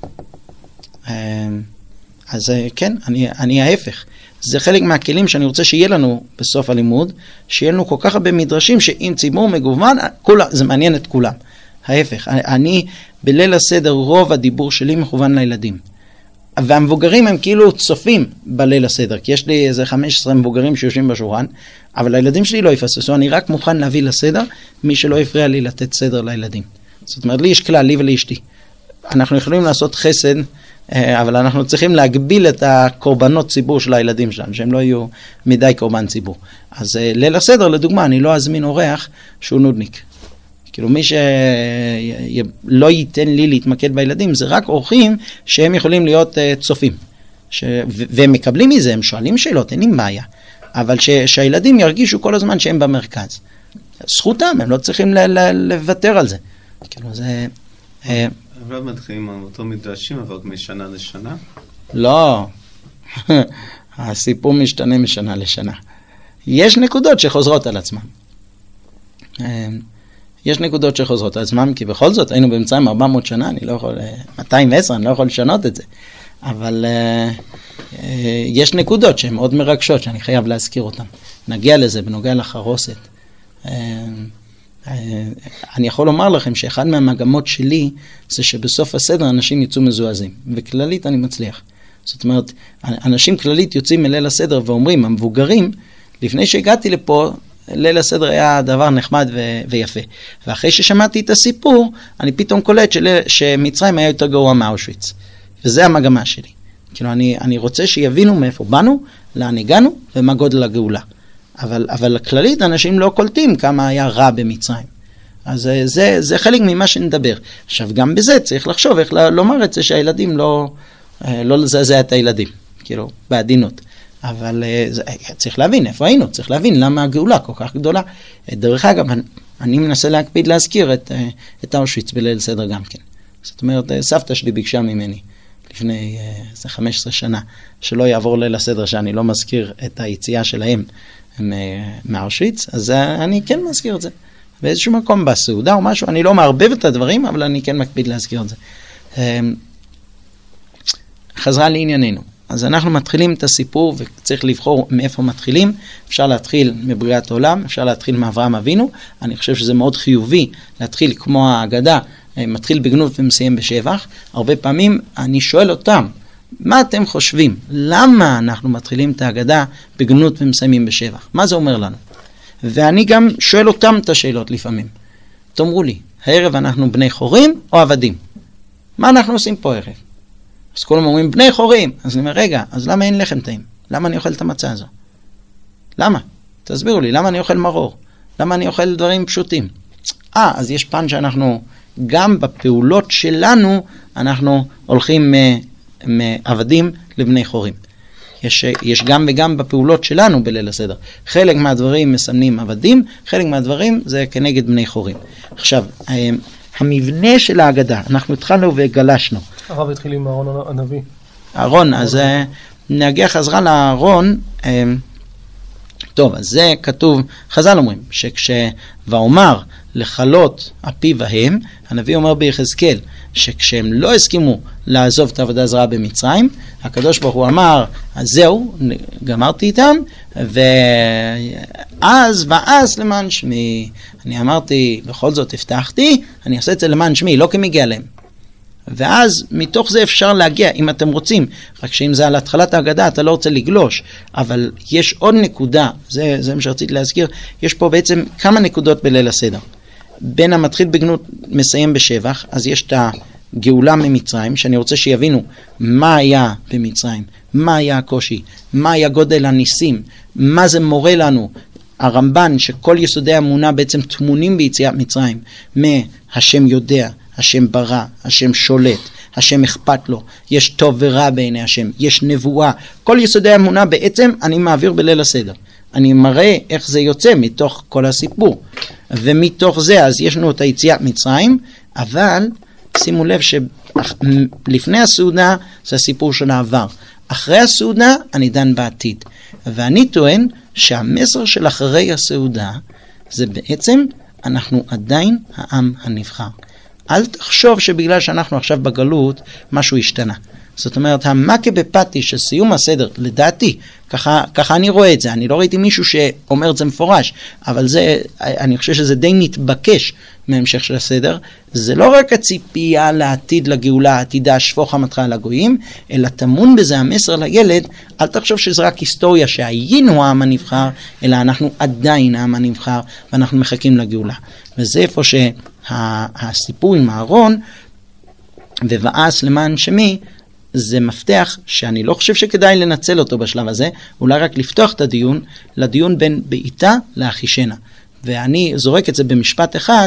אז כן, אני, אני ההפך. זה חלק מהכלים שאני רוצה שיהיה לנו בסוף הלימוד, שיהיה לנו כל כך הרבה מדרשים, שאם ציבור מגוון, כולה, זה מעניין את כולם. ההפך, אני בליל הסדר, רוב הדיבור שלי מכוון לילדים. והמבוגרים הם כאילו צופים בליל הסדר, כי יש לי איזה חמש עשרה מבוגרים שיושבים בשולחן, אבל הילדים שלי לא יפססו, אני רק מוכן להביא לסדר, מי שלא יפריע לי לתת סדר לילדים. זאת אומרת, לי יש כלל, לי ולאשתי. אנחנו יכולים לעשות חסד, אבל אנחנו צריכים להגביל את הקורבנות ציבור של הילדים שלנו, שהם לא יהיו מדי קורבן ציבור. אז ליל הסדר, לדוגמה, אני לא אזמין אורח שהוא נודניק. כאילו מי שלא ייתן לי להתמקד בילדים, זה רק אורחים שהם יכולים להיות צופים. ש... והם מקבלים מזה, הם שואלים שאלות, אין עם בעיה. אבל ש... שהילדים ירגישו כל הזמן שהם במרכז. זכותם, הם לא צריכים ל... ל... לוותר על זה. כאילו זה... אבל מתחילים על אותו מדרשים, אבל משנה לשנה? לא. הסיפור משתנה משנה לשנה. יש נקודות שחוזרות על עצמם. יש נקודות שחוזרות על עצמם, כי בכל זאת היינו במצרים ארבע מאות שנה, אני לא יכול, מאתיים ועשר, אני לא יכול לשנות את זה. אבל uh, uh, יש נקודות שהן מאוד מרגשות, שאני חייב להזכיר אותן. נגיע לזה בנוגע לחרוסת. Uh, uh, אני יכול לומר לכם שאחד מהמגמות שלי, זה שבסוף הסדר אנשים יצאו מזועזים. וכללית אני מצליח. זאת אומרת, אנשים כללית יוצאים מליל הסדר ואומרים, המבוגרים, לפני שהגעתי לפה, ליל הסדר היה דבר נחמד ו- ויפה. ואחרי ששמעתי את הסיפור, אני פתאום קולט של- שמצרים היה יותר גרוע מאושוויץ. וזה המגמה שלי. כאילו, אני, אני רוצה שיבינו מאיפה באנו, לאן הגענו, ומה גודל הגאולה. אבל, אבל כללית, אנשים לא קולטים כמה היה רע במצרים. אז זה, זה חלק ממה שנדבר. עכשיו, גם בזה צריך לחשוב איך לומר את זה שהילדים לא, לא לזעזע את הילדים. כאילו, בעדינות. אבל זה, צריך להבין איפה היינו, צריך להבין למה הגאולה כל כך גדולה. דרך אגב, אני, אני מנסה להקפיד להזכיר את, את אושוויץ בליל סדר גם כן. זאת אומרת, סבתא שלי ביקשה ממני לפני איזה חמש עשרה שנה, שלא יעבור ליל הסדר שאני לא מזכיר את היציאה שלהם מאושוויץ, אז אני כן מזכיר את זה. באיזשהו מקום בסעודה או משהו, אני לא מערבב את הדברים, אבל אני כן מקפיד להזכיר את זה. חזרה לענייננו. אז אנחנו מתחילים את הסיפור וצריך לבחור מאיפה מתחילים. אפשר להתחיל מבריאת העולם, אפשר להתחיל מאברהם אבינו. אני חושב שזה מאוד חיובי להתחיל כמו ההגדה, מתחיל בגנות ומסיים בשבח. הרבה פעמים אני שואל אותם, מה אתם חושבים? למה אנחנו מתחילים את ההגדה בגנות ומסיימים בשבח? מה זה אומר לנו? ואני גם שואל אותם את השאלות לפעמים. תאמרו לי, הערב אנחנו בני חורים או עבדים? מה אנחנו עושים פה הערב? אז כולם אומרים, בני חורים. אז אני אומר, רגע, אז למה אין לחם טעים? למה אני אוכל את המצה הזו? למה? תסבירו לי, למה אני אוכל מרור? למה אני אוכל דברים פשוטים? אה, אז יש פן שאנחנו, גם בפעולות שלנו, אנחנו הולכים מעבדים לבני חורים. יש, יש גם וגם בפעולות שלנו בליל הסדר. חלק מהדברים מסמנים עבדים, חלק מהדברים זה כנגד בני חורים. עכשיו, המבנה של ההגדה, אנחנו התחלנו וגלשנו. הרב התחיל עם אהרון הנביא. אהרון, אז נגיע חזרה לאהרון. טוב, אז זה כתוב, חז"ל אומרים, שכשואמר לחלות אפי והם, הנביא אומר ביחזקאל, שכשהם לא הסכימו לעזוב את העבודה הזרה במצרים, הקדוש ברוך הוא אמר, אז זהו, גמרתי איתם, ואז ואז למען שמי, אני אמרתי, בכל זאת הבטחתי, אני אעשה את זה למען שמי, לא כמגיע להם. ואז מתוך זה אפשר להגיע, אם אתם רוצים, רק שאם זה על התחלת ההגדה, אתה לא רוצה לגלוש, אבל יש עוד נקודה, זה, זה מה שרציתי להזכיר, יש פה בעצם כמה נקודות בליל הסדר. בין המתחיל בגנות מסיים בשבח, אז יש את הגאולה ממצרים, שאני רוצה שיבינו מה היה במצרים, מה היה הקושי, מה היה גודל הניסים, מה זה מורה לנו, הרמב"ן, שכל יסודי האמונה בעצם תמונים ביציאת מצרים, מהשם יודע, השם ברא, השם שולט, השם אכפת לו, יש טוב ורע בעיני השם, יש נבואה, כל יסודי האמונה בעצם אני מעביר בליל הסדר. אני מראה איך זה יוצא מתוך כל הסיפור. ומתוך זה אז יש לנו את היציאת מצרים, אבל שימו לב שלפני הסעודה זה הסיפור של העבר. אחרי הסעודה אני דן בעתיד. ואני טוען שהמסר של אחרי הסעודה זה בעצם אנחנו עדיין העם הנבחר. אל תחשוב שבגלל שאנחנו עכשיו בגלות משהו השתנה. זאת אומרת, המכה בפתי של סיום הסדר, לדעתי, ככה, ככה אני רואה את זה, אני לא ראיתי מישהו שאומר את זה מפורש, אבל זה, אני חושב שזה די נתבקש מהמשך של הסדר, זה לא רק הציפייה לעתיד לגאולה, עתידה שפוך חמתך על הגויים, אלא טמון בזה המסר לילד, אל תחשוב שזה רק היסטוריה שהיינו העם הנבחר, אלא אנחנו עדיין העם הנבחר, ואנחנו מחכים לגאולה. וזה איפה שהסיפור עם אהרון, ובאס למען שמי, זה מפתח שאני לא חושב שכדאי לנצל אותו בשלב הזה, אולי רק לפתוח את הדיון, לדיון בין בעיטה לאחישנה. ואני זורק את זה במשפט אחד,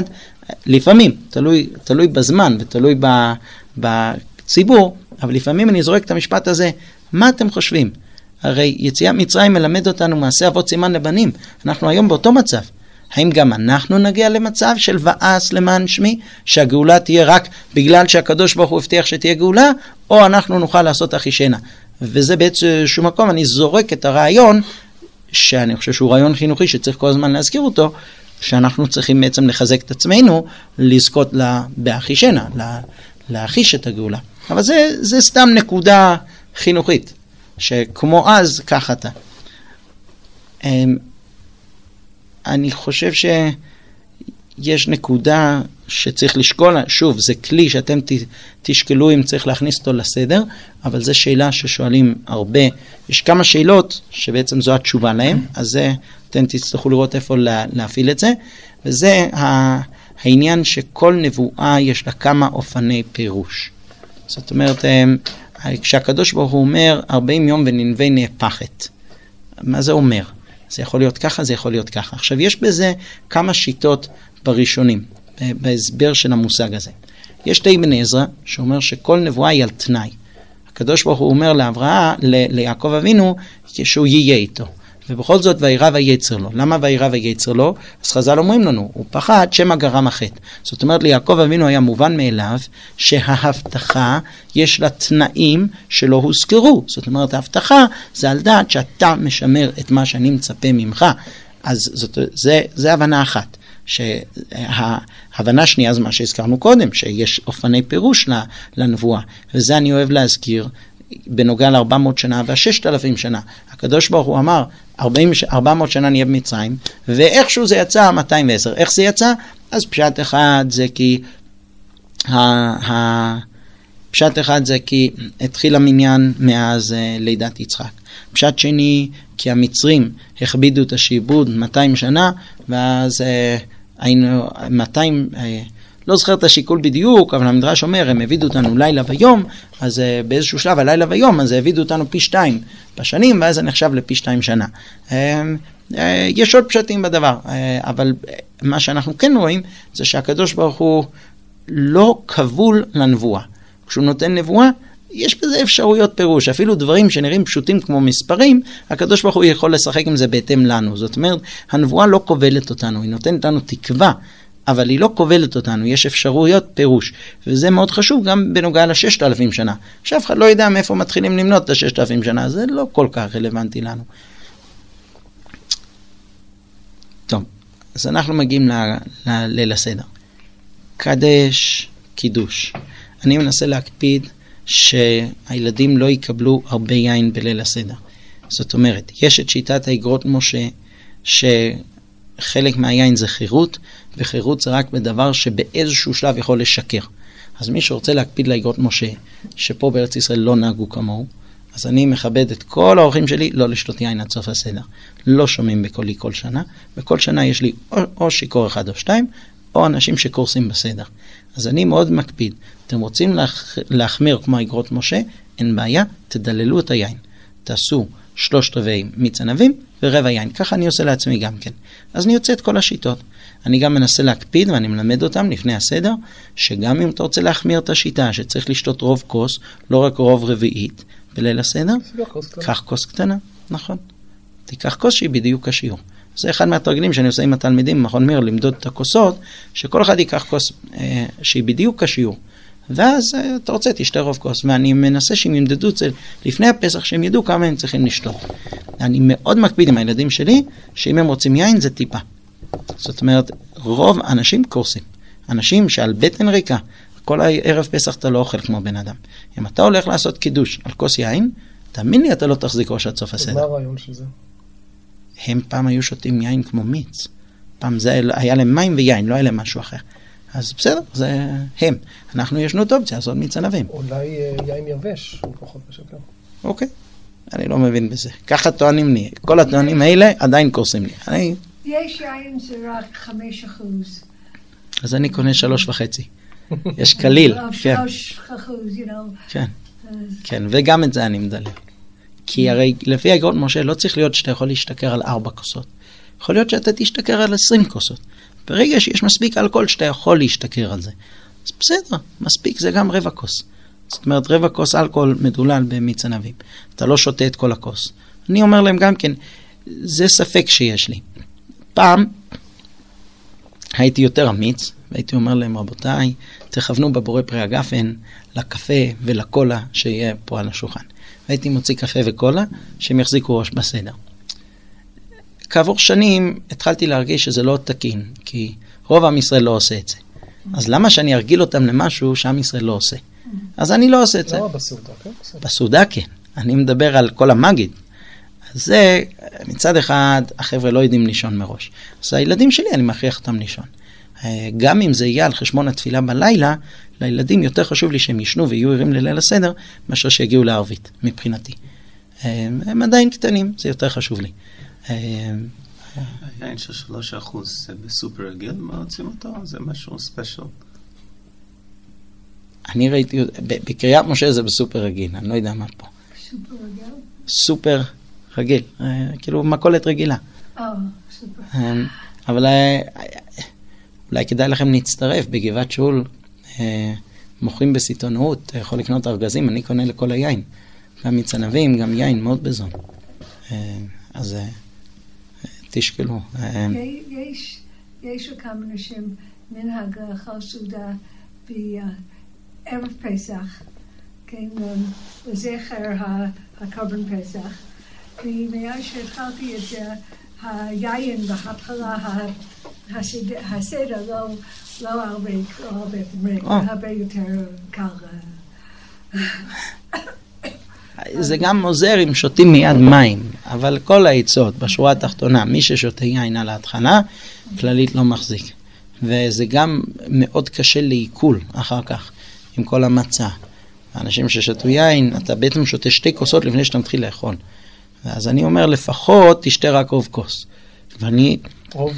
לפעמים, תלוי, תלוי בזמן ותלוי ב, בציבור, אבל לפעמים אני זורק את המשפט הזה, מה אתם חושבים? הרי יציאת מצרים מלמד אותנו מעשה אבות סימן לבנים, אנחנו היום באותו מצב. האם גם אנחנו נגיע למצב של ואס למען שמי, שהגאולה תהיה רק בגלל שהקדוש ברוך הוא הבטיח שתהיה גאולה, או אנחנו נוכל לעשות אחישנה? וזה באיזשהו מקום, אני זורק את הרעיון, שאני חושב שהוא רעיון חינוכי שצריך כל הזמן להזכיר אותו, שאנחנו צריכים בעצם לחזק את עצמנו, לזכות לה, באחישנה, לה, להחיש את הגאולה. אבל זה, זה סתם נקודה חינוכית, שכמו אז, כך אתה. אני חושב שיש נקודה שצריך לשקול, שוב, זה כלי שאתם תשקלו אם צריך להכניס אותו לסדר, אבל זו שאלה ששואלים הרבה. יש כמה שאלות שבעצם זו התשובה להם, אז זה, אתם תצטרכו לראות איפה לה, להפעיל את זה, וזה העניין שכל נבואה יש לה כמה אופני פירוש. זאת אומרת, כשהקדוש ברוך הוא אומר ארבעים יום וננבי נהפכת, מה זה אומר? זה יכול להיות ככה, זה יכול להיות ככה. עכשיו, יש בזה כמה שיטות בראשונים, בהסבר של המושג הזה. יש את אבן עזרא, שאומר שכל נבואה היא על תנאי. הקדוש ברוך הוא אומר לאברהם, ליעקב אבינו, שהוא יהיה איתו. ובכל זאת, וירא ויצר לו. למה וירא ויצר לו? אז חז"ל אומרים לנו, הוא פחד שמא גרם החטא. זאת אומרת, ליעקב אבינו היה מובן מאליו, שההבטחה יש לה תנאים שלא הוזכרו. זאת אומרת, ההבטחה זה על דעת שאתה משמר את מה שאני מצפה ממך. אז זאת, זה, זה הבנה אחת. שההבנה שנייה זה מה שהזכרנו קודם, שיש אופני פירוש לנבואה. וזה אני אוהב להזכיר, בנוגע ל-ארבע מאות שנה ו-ששת אלפים שנה. הקדוש ברוך הוא אמר, ארבע מאות שנה נהיה במצרים, ואיכשהו זה יצא מאתיים ועשר. איך זה יצא? אז פשט אחד זה כי, פשט אחד זה כי התחיל המניין מאז לידת יצחק. פשט שני, כי המצרים הכבידו את השעבוד מאתיים שנה, ואז היינו מאתיים... לא זוכר את השיקול בדיוק, אבל המדרש אומר, הם הבידו אותנו לילה ויום, אז באיזשהו שלב, הלילה ויום, אז הבידו אותנו פי שתיים בשנים, ואז זה נחשב לפי שתיים שנה. יש עוד פשטים בדבר, אבל מה שאנחנו כן רואים, זה שהקדוש ברוך הוא לא כבול לנבואה. כשהוא נותן נבואה, יש בזה אפשרויות פירוש, אפילו דברים שנראים פשוטים כמו מספרים, הקדוש ברוך הוא יכול לשחק עם זה בהתאם לנו. זאת אומרת, הנבואה לא כובלת אותנו, היא נותנת לנו תקווה, אבל היא לא כובלת אותנו, יש אפשרויות פירוש, וזה מאוד חשוב גם בנוגע לששת אלפים שנה. שאף אחד לא יודע מאיפה מתחילים למנות את הששת אלפים שנה, זה לא כל כך רלוונטי לנו. טוב, אז אנחנו מגיעים לליל הסדר. קדש, קידוש. אני מנסה להקפיד שהילדים לא יקבלו הרבה יין בליל הסדר. זאת אומרת, יש את שיטת האגרות משה, שחלק מהיין זה חירות, וחירות זה רק בדבר שבאיזשהו שלב יכול לשקר. אז מי שרוצה להקפיד לאגרות משה, שפה בארץ ישראל לא נהגו כמוהו, אז אני מכבד את כל האורחים שלי לא לשתות יין עד סוף הסדר. לא שומעים בקולי כל שנה. בכל שנה יש לי או, או שיקור אחד או שתיים, או אנשים שקורסים בסדר. אז אני מאוד מקפיד. אתם רוצים להח... להחמיר כמו אגרות משה, אין בעיה, תדללו את היין. תעשו שלושת רבעי מיץ ענבים ורבע יין. ככה אני עושה לעצמי גם כן. אז אני יוצא את כל השיטות. אני גם מנסה להקפיד, ואני מלמד אותם לפני הסדר, שגם אם אתה רוצה להחמיר את השיטה, שצריך לשתות רוב כוס, לא רק רוב רביעית, בליל הסדר, קח כוס קטנה, נכון. תיקח כוס שהיא בדיוק השיעור. זה אחד מהתרגלים שאני עושה עם התלמידים, במכון מאיר, למדוד את הכוסות, שכל אחד ייקח כוס אה, שהיא בדיוק השיעור. ואז אה, אתה רוצה, תשתה רוב כוס, ואני מנסה שהם ימדדו את זה לפני הפסח, שהם ידעו כמה הם צריכים לשתות. אני מאוד מקפיד עם הילדים שלי, שאם הם רוצים יין, זה טיפה. זאת אומרת, רוב אנשים קורסים. אנשים שעל בטן ריקה, כל הערב פסח אתה לא אוכל כמו בן אדם. אם אתה הולך לעשות קידוש על כוס יין, תאמין לי, אתה לא תחזיק ראש עד סוף הסדר. אז מה הרעיון של זה? הם פעם היו שותים יין כמו מיץ. פעם זה היה להם מים ויין, לא היה להם משהו אחר. אז בסדר, זה הם. אנחנו ישנו את אופציה, לעשות מיץ ענבים. אולי יין יבש, הוא פחות משקר. אוקיי, אני לא מבין בזה. ככה טוענים לי. כל הטוענים האלה עדיין קורסים לי. אני... יש יין זה רק חמש אחוז. אז אני קונה שלוש וחצי. יש קליל. שלוש אחוז, you know. כן, כן, וגם את זה אני מדלל. כי הרי לפי אגרות משה לא צריך להיות שאתה יכול להשתכר על ארבע כוסות. יכול להיות שאתה תשתכר על עשרים כוסות. ברגע שיש מספיק אלכוהול שאתה יכול להשתכר על זה. אז בסדר, מספיק, זה גם רבע כוס. זאת אומרת, רבע כוס אלכוהול מדולל במיץ ענבים. אתה לא שותה את כל הכוס. אני אומר להם גם כן, זה ספק שיש לי. פעם הייתי יותר אמיץ, והייתי אומר להם, רבותיי, תכוונו בבורא פרי הגפן לקפה ולקולה שיהיה פה על השולחן. והייתי מוציא קפה וקולה שהם יחזיקו ראש בסדר. כעבור שנים התחלתי להרגיש שזה לא תקין, כי רוב עם ישראל לא עושה את זה. אז למה שאני ארגיל אותם למשהו שעם ישראל לא עושה? אז אני לא עושה את זה. לא, בסעודה, כן? בסעודה, כן. אני מדבר על כל המגיד. אז זה, מצד אחד, החבר'ה לא יודעים לישון מראש. אז הילדים שלי, אני מכריח אותם לישון. גם אם זה יהיה על חשבון התפילה בלילה, לילדים יותר חשוב לי שהם ישנו ויהיו ערים לליל הסדר, מאשר שיגיעו לערבית, מבחינתי. הם עדיין קטנים, זה יותר חשוב לי. היין של שלוש אחוז, זה בסופר רגיל, מה רוצים אותו? זה משהו ספיישל. אני ראיתי, בקריאת משה זה בסופר רגיל, אני לא יודע מה פה. סופר רגיל? סופר רגיל, כאילו מקולת רגילה. אה, סופר. אבל אולי כדאי לכם להצטרף, בגבעת שאול מוכרים בסיטונאות, אתה יכול לקנות ארגזים, אני קונה לכל היין. גם מיץ ענבים, גם יין, מאוד בזול. אז תשקלו. יש, יש לכמה אנשים מנהג לאכול סעודה בערב פסח, כן, לזכר הקורבן פסח. ומאז שהתחלתי את היין בהתחלה, הסדר לא, לא הרבה, לא הרבה תמריק, הרבה יותר קל. זה גם עוזר אם שותים מיד מים, אבל כל העצות בשורה התחתונה, מי ששותה יין על ההתחלה, כללית לא מחזיק. וזה גם מאוד קשה לעיכול אחר כך, עם כל המצע. האנשים ששתו יין, אתה בעצם שותה שתי כוסות לפני שאתה מתחיל לאכול. אז אני אומר, לפחות תשתה רק רוב כוס. ואני... רוב?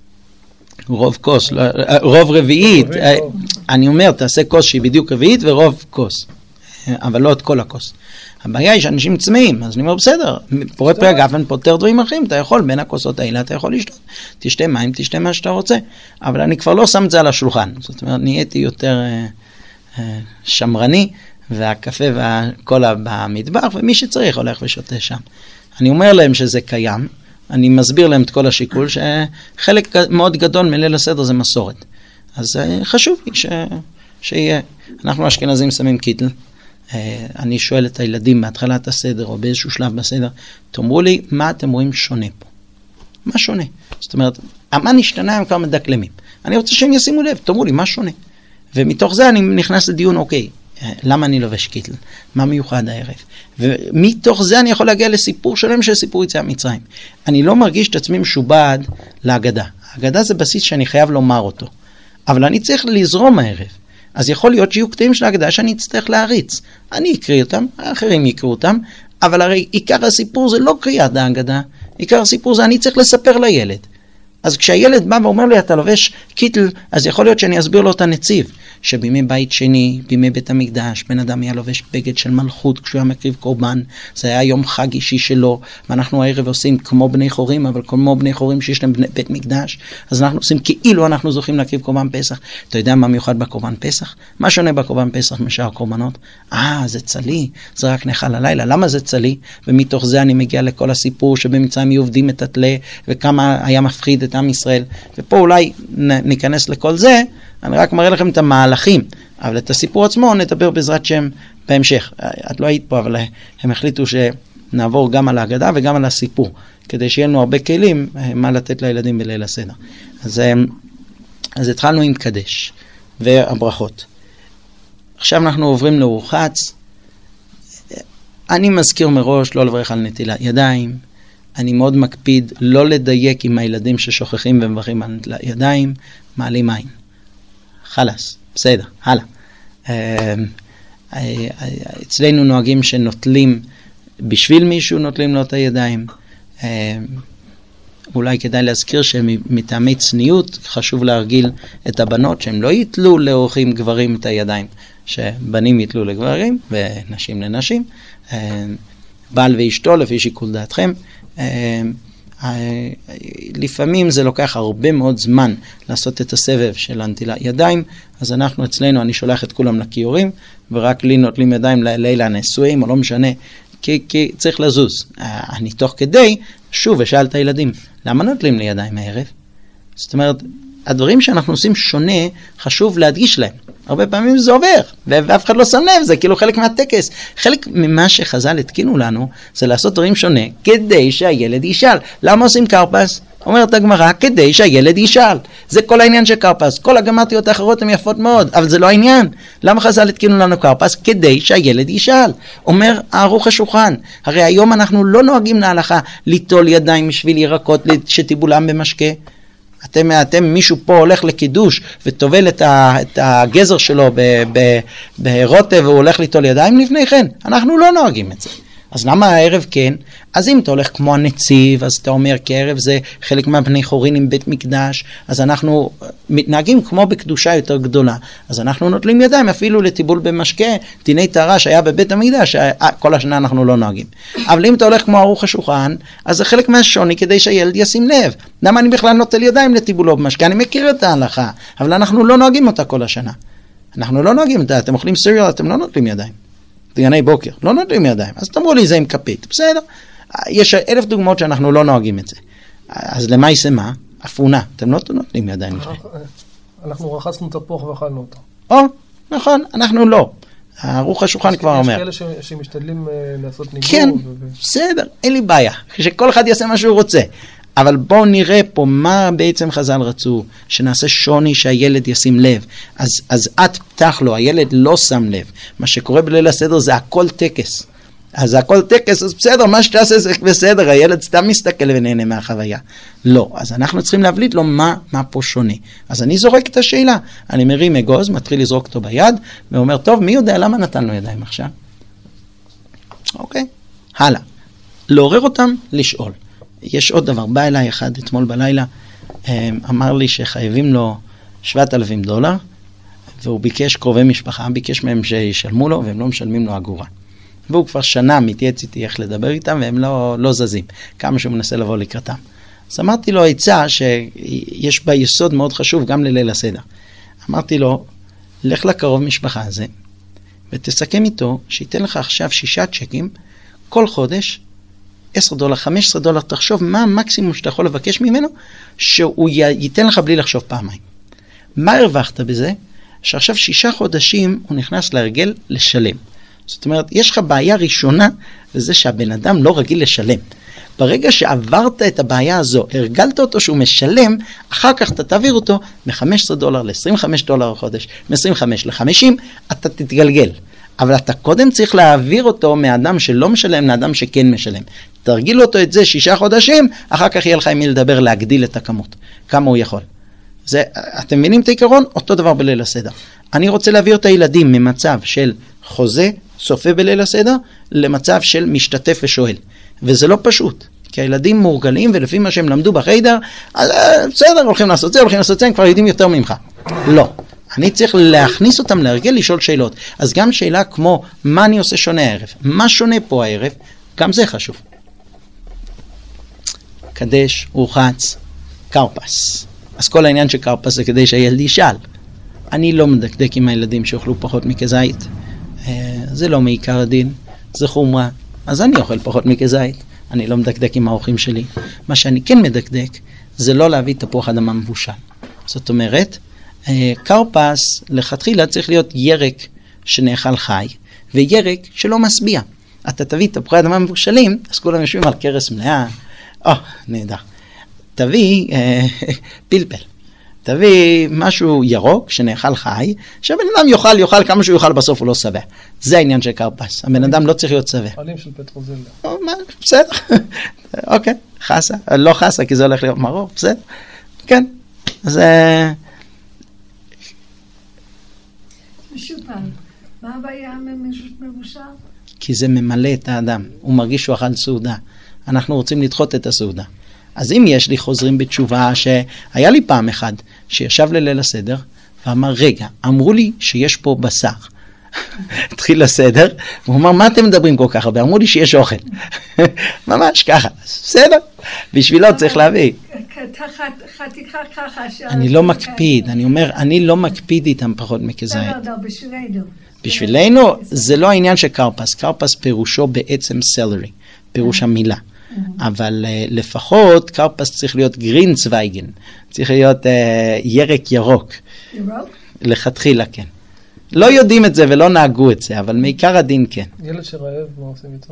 רוב כוס, רוב רביעית. אני אומר, תעשה כוס שהיא בדיוק רביעית ורוב כוס. אבל לא את כל הכוס. הבעיה היא שאנשים צמאים, אז אני אומר, בסדר, פורא פרי הגפן פותר דברים אחרים, אתה יכול, בין הכוסות האלה אתה יכול לשתות. תשתה מים, תשתה מה שאתה רוצה. אבל אני כבר לא שם את זה על השולחן. זאת אומרת, נהייתי יותר אה, אה, שמרני, והקפה והקולה במטבח, ומי שצריך הולך ושותה שם. אני אומר להם שזה קיים, אני מסביר להם את כל השיקול, שחלק מאוד גדול מליל הסדר זה מסורת. אז חשוב לי ש... שיהיה. אנחנו אשכנזים שמים קיטל, אני שואל את הילדים בהתחלת הסדר, או באיזשהו שלב בסדר, תאמרו לי, מה אתם רואים שונה פה? מה שונה? זאת אומרת, מה נשתנה הם כבר מדקלמים? אני רוצה שהם ישימו לב, תאמרו לי, מה שונה? ומתוך זה אני נכנס לדיון, אוקיי, למה אני לובש קיטל? מה מיוחד הערב? ומתוך זה אני יכול להגיע לסיפור שלם של סיפור יציאת מצרים. אני לא מרגיש את עצמי משובד להגדה. ההגדה זה בסיס שאני חייב לומר אותו. אבל אני צריך לזרום הערב. אז יכול להיות שיהיו קטעים של ההגדה שאני אצטרך להריץ. אני אקריא אותם, האחרים יקראו אותם, אבל הרי עיקר הסיפור זה לא קריאת ההגדה. עיקר הסיפור זה אני צריך לספר לילד. אז כשהילד בא ואומר לי, אתה לובש קיטל, אז יכול להיות שאני אסביר לו את הנציב, שבימי בית שני, בימי בית המקדש, בן אדם היה לובש בגד של מלכות, כשהוא היה מקריב קורבן, זה היה יום חג אישי שלו, ואנחנו הערב עושים כמו בני חורים, אבל כמו בני חורים שיש להם בית מקדש, אז אנחנו עושים כאילו אנחנו זוכים להקריב קורבן פסח. אתה יודע מה מיוחד בקורבן פסח? מה שונה בקורבן פסח משאר הקורבנות? אה, זה צלי, זה רק נחל הלילה. למה זה צלי? ומתוך זה אני מגיע לכל הסיפור שבמצרים יעובדים את התלה, וכמה היה מפחיד את עם ישראל. ופה אולי ניכנס לכל זה, אני רק מראה לכם את המהלכים, אבל את הסיפור עצמו נדבר בעזרת שם בהמשך. את לא היית פה, אבל הם החליטו שנעבור גם על ההגדה וגם על הסיפור, כדי שיהיה לנו הרבה כלים מה לתת לילדים בליל הסדר. אז, אז התחלנו עם קדש והברכות. עכשיו אנחנו עוברים לרוחץ. אני מזכיר מראש לא לברך על נטילת ידיים. אני מאוד מקפיד לא לדייק עם הילדים ששוכחים ומברכים על נטילת ידיים, מעלים עין. חלס, בסדר, הלאה. אצלנו נוהגים שנוטלים בשביל מישהו, נוטלים לו את הידיים. אולי כדאי להזכיר שמטעמי צניעות חשוב להרגיל את הבנות שהם לא יתלו לאורחים גברים את הידיים, שבנים יתלו לגברים ונשים לנשים. בעל ואשתו לפי שיקול דעתכם. לפעמים זה לוקח הרבה מאוד זמן לעשות את הסבב של הנטילת ידיים, אז אנחנו אצלנו, אני שולח את כולם לכיורים, ורק לי נוטלים ידיים לילה נשואים, או לא משנה, כי, כי צריך לזוז. אני תוך כדי, שוב, ושאל את הילדים, למה נוטלים לי ידיים הערב? זאת אומרת, הדברים שאנחנו עושים שונה, חשוב להדגיש להם. הרבה פעמים זה עובר, ואף אחד לא שם לב, זה כאילו חלק מהטקס. חלק ממה שחז"ל התקינו לנו, זה לעשות דברים שונה, כדי שהילד ישאל. למה עושים קרפס? אומרת הגמרא, כדי שהילד ישאל. זה כל העניין של קרפס. כל הגמרתיות האחרות הן יפות מאוד, אבל זה לא העניין. למה חז"ל התקינו לנו קרפס? כדי שהילד ישאל. אומר ערוך השולחן, הרי היום אנחנו לא נוהגים להלכה ליטול ידיים בשביל ירקות שטיבולם במשקה. אתם, אתם, מישהו פה הולך לקידוש וטובל את, ה, את הגזר שלו ברוטב והוא הולך ליטול ידיים לפני כן. אנחנו לא נוהגים את זה. אז למה הערב כן? אז אם אתה הולך כמו הנציב, אז אתה אומר כי הערב זה חלק מהבני חורין עם בית מקדש, אז אנחנו מתנהגים כמו בקדושה יותר גדולה. אז אנחנו נוטלים ידיים אפילו לטיבול במשקה, דיני טהרה שהיה בבית המקדש, כל השנה אנחנו לא נוהגים. אבל אם אתה הולך כמו ערוך השולחן, אז זה חלק מהשוני כדי שהילד ישים לב. למה אני בכלל נוטל ידיים לטיבולו במשקה? אני מכיר את ההלכה, אבל אנחנו לא נוהגים אותה כל השנה. אנחנו לא נוהגים אותה, אתם אוכלים סיריאל, אתם לא נוטלים ידיים. דגני בוקר, לא נוטלים ידיים. אז תאמרו לי זה עם כפית, בסדר. יש אלף דוגמאות שאנחנו לא נוהגים את זה. אז למה יעשה מה? אפונה, אתם לא נוטלים ידיים לפני. אנחנו רחצנו תפוח ואכלנו אותו. או, נכון, אנחנו לא. ערוך השולחן כבר אומר. יש כאלה שמשתדלים לעשות ניגור. כן, בסדר, אין לי בעיה. שכל אחד יעשה מה שהוא רוצה. אבל בואו נראה פה מה בעצם חז"ל רצו, שנעשה שוני שהילד ישים לב. אז, אז את פתח לו, הילד לא שם לב. מה שקורה בליל הסדר זה הכל טקס. אז הכל טקס, אז בסדר, מה שתעשה זה בסדר, הילד סתם מסתכל ונהנה מהחוויה. לא, אז אנחנו צריכים להבליט לו מה, מה פה שונה. אז אני זורק את השאלה, אני מרים אגוז, מתחיל לזרוק אותו ביד, ואומר, טוב, מי יודע למה נתנו ידיים עכשיו? אוקיי, הלאה. לעורר אותם, לשאול. יש עוד דבר, בא אליי אחד אתמול בלילה, אמר לי שחייבים לו שבעת אלפים דולר, והוא ביקש קרובי משפחה, ביקש מהם שישלמו לו, והם לא משלמים לו אגורה. והוא כבר שנה מתייעץ איתי איך לדבר איתם, והם לא, לא זזים, כמה שהוא מנסה לבוא לקראתם. אז אמרתי לו עצה שיש בה יסוד מאוד חשוב גם לליל הסדר. אמרתי לו, לך לקרוב משפחה הזה, ותסכם איתו שייתן לך עכשיו שישה צ'קים, כל חודש, עשרה דולר, חמישה עשר דולר, תחשוב מה המקסימום שאתה יכול לבקש ממנו, שהוא ייתן לך בלי לחשוב פעמיים. מה הרווחת בזה? שעכשיו שישה חודשים הוא נכנס להרגל לשלם. זאת אומרת, יש לך בעיה ראשונה, וזה שהבן אדם לא רגיל לשלם. ברגע שעברת את הבעיה הזו, הרגלת אותו שהוא משלם, אחר כך אתה תעביר אותו מ-חמישה עשר דולר ל-עשרים וחמישה דולר לחודש, מ-עשרים וחמישה ל-חמישים, אתה תתגלגל. אבל אתה קודם צריך להעביר אותו מאדם שלא משלם לאדם שכן משלם. תרגיל אותו את זה שישה חודשים, אחר כך יהיה לך עם מי לדבר להגדיל את הכמות. כמה הוא יכול. זה, אתם מבינים את העיקרון? אותו דבר בליל הסדר. אני רוצה להעביר את הילדים ממצב של חוזה, סופה בליל הסדר, למצב של משתתף ושואל. וזה לא פשוט. כי הילדים מורגלים, ולפי מה שהם למדו בחיידר, אז בסדר, הולכים לעשות זה, הולכים לעשות זה, הם כבר יודעים יותר ממך. לא. אני צריך להכניס אותם להרגל לשאול שאלות. אז גם שאלה כמו, מה אני עושה שונה הערב? מה שונה פה הערב? גם זה חשוב. קדש, רוחץ, קרפס. אז כל העניין של קרפס זה כדי שהילד ישאל. אני לא מדקדק עם הילדים שאוכלו פחות מכזית. זה לא מעיקר הדין, זה חומרה. אז אני אוכל פחות מכזית. אני לא מדקדק עם האורחים שלי. מה שאני כן מדקדק, זה לא להביא תפוח אדמה מבושל. זאת אומרת, קרפס לכתחילה צריך להיות ירק שנאכל חי, וירק שלא משביע. אתה תביא תפוחי אדמה מבושלים, אז כולם יושבים על קרס מלאה, או, נהדר. תביא אה, פלפל, תביא משהו ירוק שנאכל חי, שהבן אדם יאכל, יאכל כמה שהוא יאכל, בסוף הוא לא שבע. זה העניין של קרפס, הבן אדם לא צריך להיות שבע. עלים של פטרוזיליה. או, מה, בסדר, אוקיי, חסה, לא חסה, כי זה הולך להיות מרור, בסדר, כן, אז... משופן, מה הבעיה מבושל? כי זה ממלא את האדם, הוא מרגיש שהוא אכל סעודה. אנחנו רוצים לדחות את הסעודה. אז אם יש לי חוזרים בתשובה, שהיה לי פעם אחד שישב לליל הסדר, ואמר, רגע, אמרו לי שיש פה בשר. התחיל הסדר, הוא אמר, מה אתם מדברים כל כך הרבה? אמרו לי שיש אוכל. ממש ככה, בסדר. בשבילו צריך להביא. חתיכה ככה. אני לא מקפיד, אני אומר, אני לא מקפיד איתם פחות מכזית. לא, לא, בשבילנו. בשבילנו זה לא העניין של קרפס, קרפס פירושו בעצם סלרי, פירוש המילה. אבל uh, לפחות קרפס צריך להיות גרינצוויגן, צריך להיות uh, ירק ירוק. ירוק? לכתחילה כן. לא יודעים את זה ולא נהגו את זה, אבל מעיקר הדין כן. ילד שרעב, מה עושים איתו?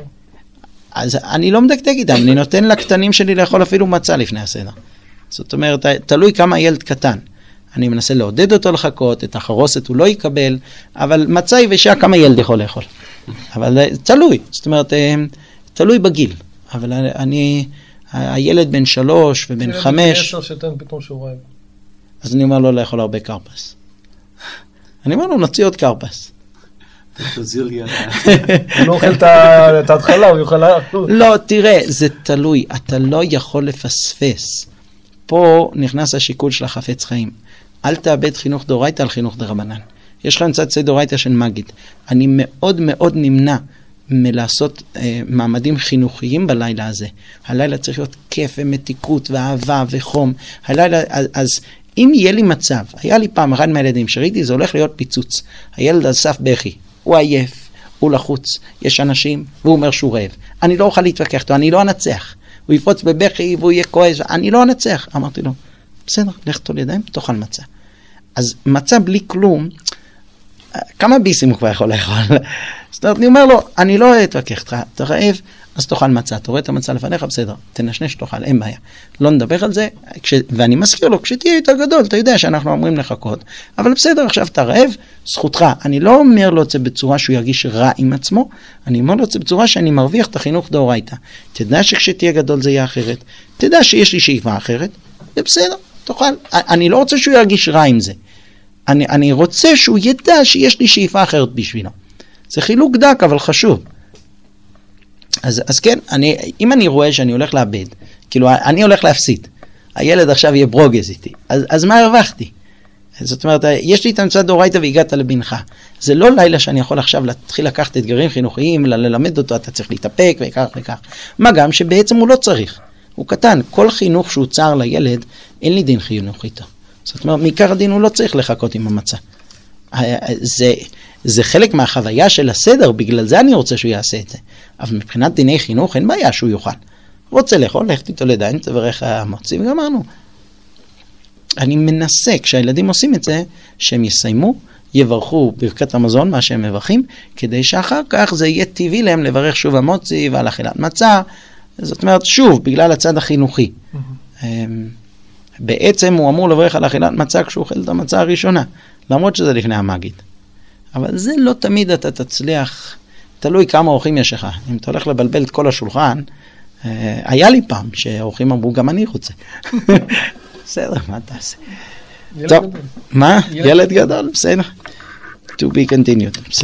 אז אני לא מדקדק איתם, אני נותן לקטנים שלי לאכול אפילו מצה לפני הסדר. זאת אומרת, תלוי כמה ילד קטן. אני מנסה לעודד אותו לחכות, את החרוסת הוא לא יקבל, אבל מצה יבשה כמה ילד יכול לאכול. אבל תלוי, זאת אומרת, תלוי בגיל. אבל אני, הילד בן שלוש ובן חמש... עשר שתן פתאום שהוא רעב. אז אני אומר לו לאכול הרבה קרפס. אני אומר לו, נוציא עוד קרפס. תוזיל לי הוא לא אוכל את ההתחלה, הוא יוכל... לא, תראה, זה תלוי. אתה לא יכול לפספס. פה נכנס השיקול של החפץ חיים. אל תאבד חינוך דאורייתא על חינוך דרבנן. יש לך מצד צד דאורייתא של מגיד. אני מאוד מאוד נמנע מלעשות אה, מעמדים חינוכיים בלילה הזה. הלילה צריך להיות כיף ומתיקות ואהבה וחום. הלילה, אז, אז אם יהיה לי מצב, היה לי פעם אחד מהילדים שראיתי, זה הולך להיות פיצוץ. הילד על סף בכי, הוא עייף, הוא לחוץ, יש אנשים, והוא אומר שהוא רעב. אני לא אוכל להתווכח אותו, אני לא אנצח. הוא יפוץ בבכי והוא יהיה כועס, אני לא אנצח. אמרתי לו, בסדר, לך תול ידיים, תאכל מצה. אז מצה בלי כלום, כמה ביסים הוא כבר יכול לאכול? זאת אומרת, אני אומר לו, אני לא אתווכח אותך, אתה רעב, אז תאכל מצה, אתה רואה את המצה לפניך, בסדר, תנשנש, תאכל, אין בעיה. לא נדבר על זה, כש... ואני מזכיר לו, כשתהיה יותר גדול, אתה יודע שאנחנו אמורים לחכות, אבל בסדר, עכשיו אתה רעב, זכותך. אני לא אומר לו את זה בצורה שהוא ירגיש רע עם עצמו, אני אומר לו את זה בצורה שאני מרוויח את החינוך דאורייתא. תדע שכשתהיה גדול זה יהיה אחרת, תדע שיש לי שאיפה אחרת, ובסדר, תאכל. אני לא רוצה שהוא ירגיש רע עם זה. אני, אני רוצה שהוא ידע שיש לי שאיפה אחרת בשבילו. זה חילוק דק, אבל חשוב. אז, אז כן, אני, אם אני רואה שאני הולך לאבד, כאילו אני הולך להפסיד, הילד עכשיו יהיה ברוגז איתי, אז, אז מה הרווחתי? זאת אומרת, יש לי את המצד דאורייתא והגעת לבנך. זה לא לילה שאני יכול עכשיו להתחיל לקחת אתגרים חינוכיים, ללמד אותו, אתה צריך להתאפק וכך וכך. מה גם שבעצם הוא לא צריך. הוא קטן, כל חינוך שהוא צר לילד, אין לי דין חינוך איתו. זאת אומרת, מעיקר הדין הוא לא צריך לחכות עם המצה. זה, זה חלק מהחוויה של הסדר, בגלל זה אני רוצה שהוא יעשה את זה. אבל מבחינת דיני חינוך, אין בעיה שהוא יוכל. רוצה לאכול, לך תיתו לידיים, תברך המוציא, וגמרנו. אני מנסה, כשהילדים עושים את זה, שהם יסיימו, יברכו ברכת המזון, מה שהם מברכים, כדי שאחר כך זה יהיה טבעי להם לברך שוב המוציא ועל אכילת מצה. זאת אומרת, שוב, בגלל הצד החינוכי. בעצם הוא אמור לברך על אכילת מצה כשהוא אוכל את המצה הראשונה, למרות שזה לפני המגיד. אבל זה לא תמיד אתה תצליח, תלוי כמה אורחים יש לך. אם אתה הולך לבלבל את כל השולחן, היה לי פעם שהאורחים אמרו, גם אני רוצה. בסדר, מה תעשה? ילד טוב, גדול. מה? ילד גדול, בסדר. To be continued.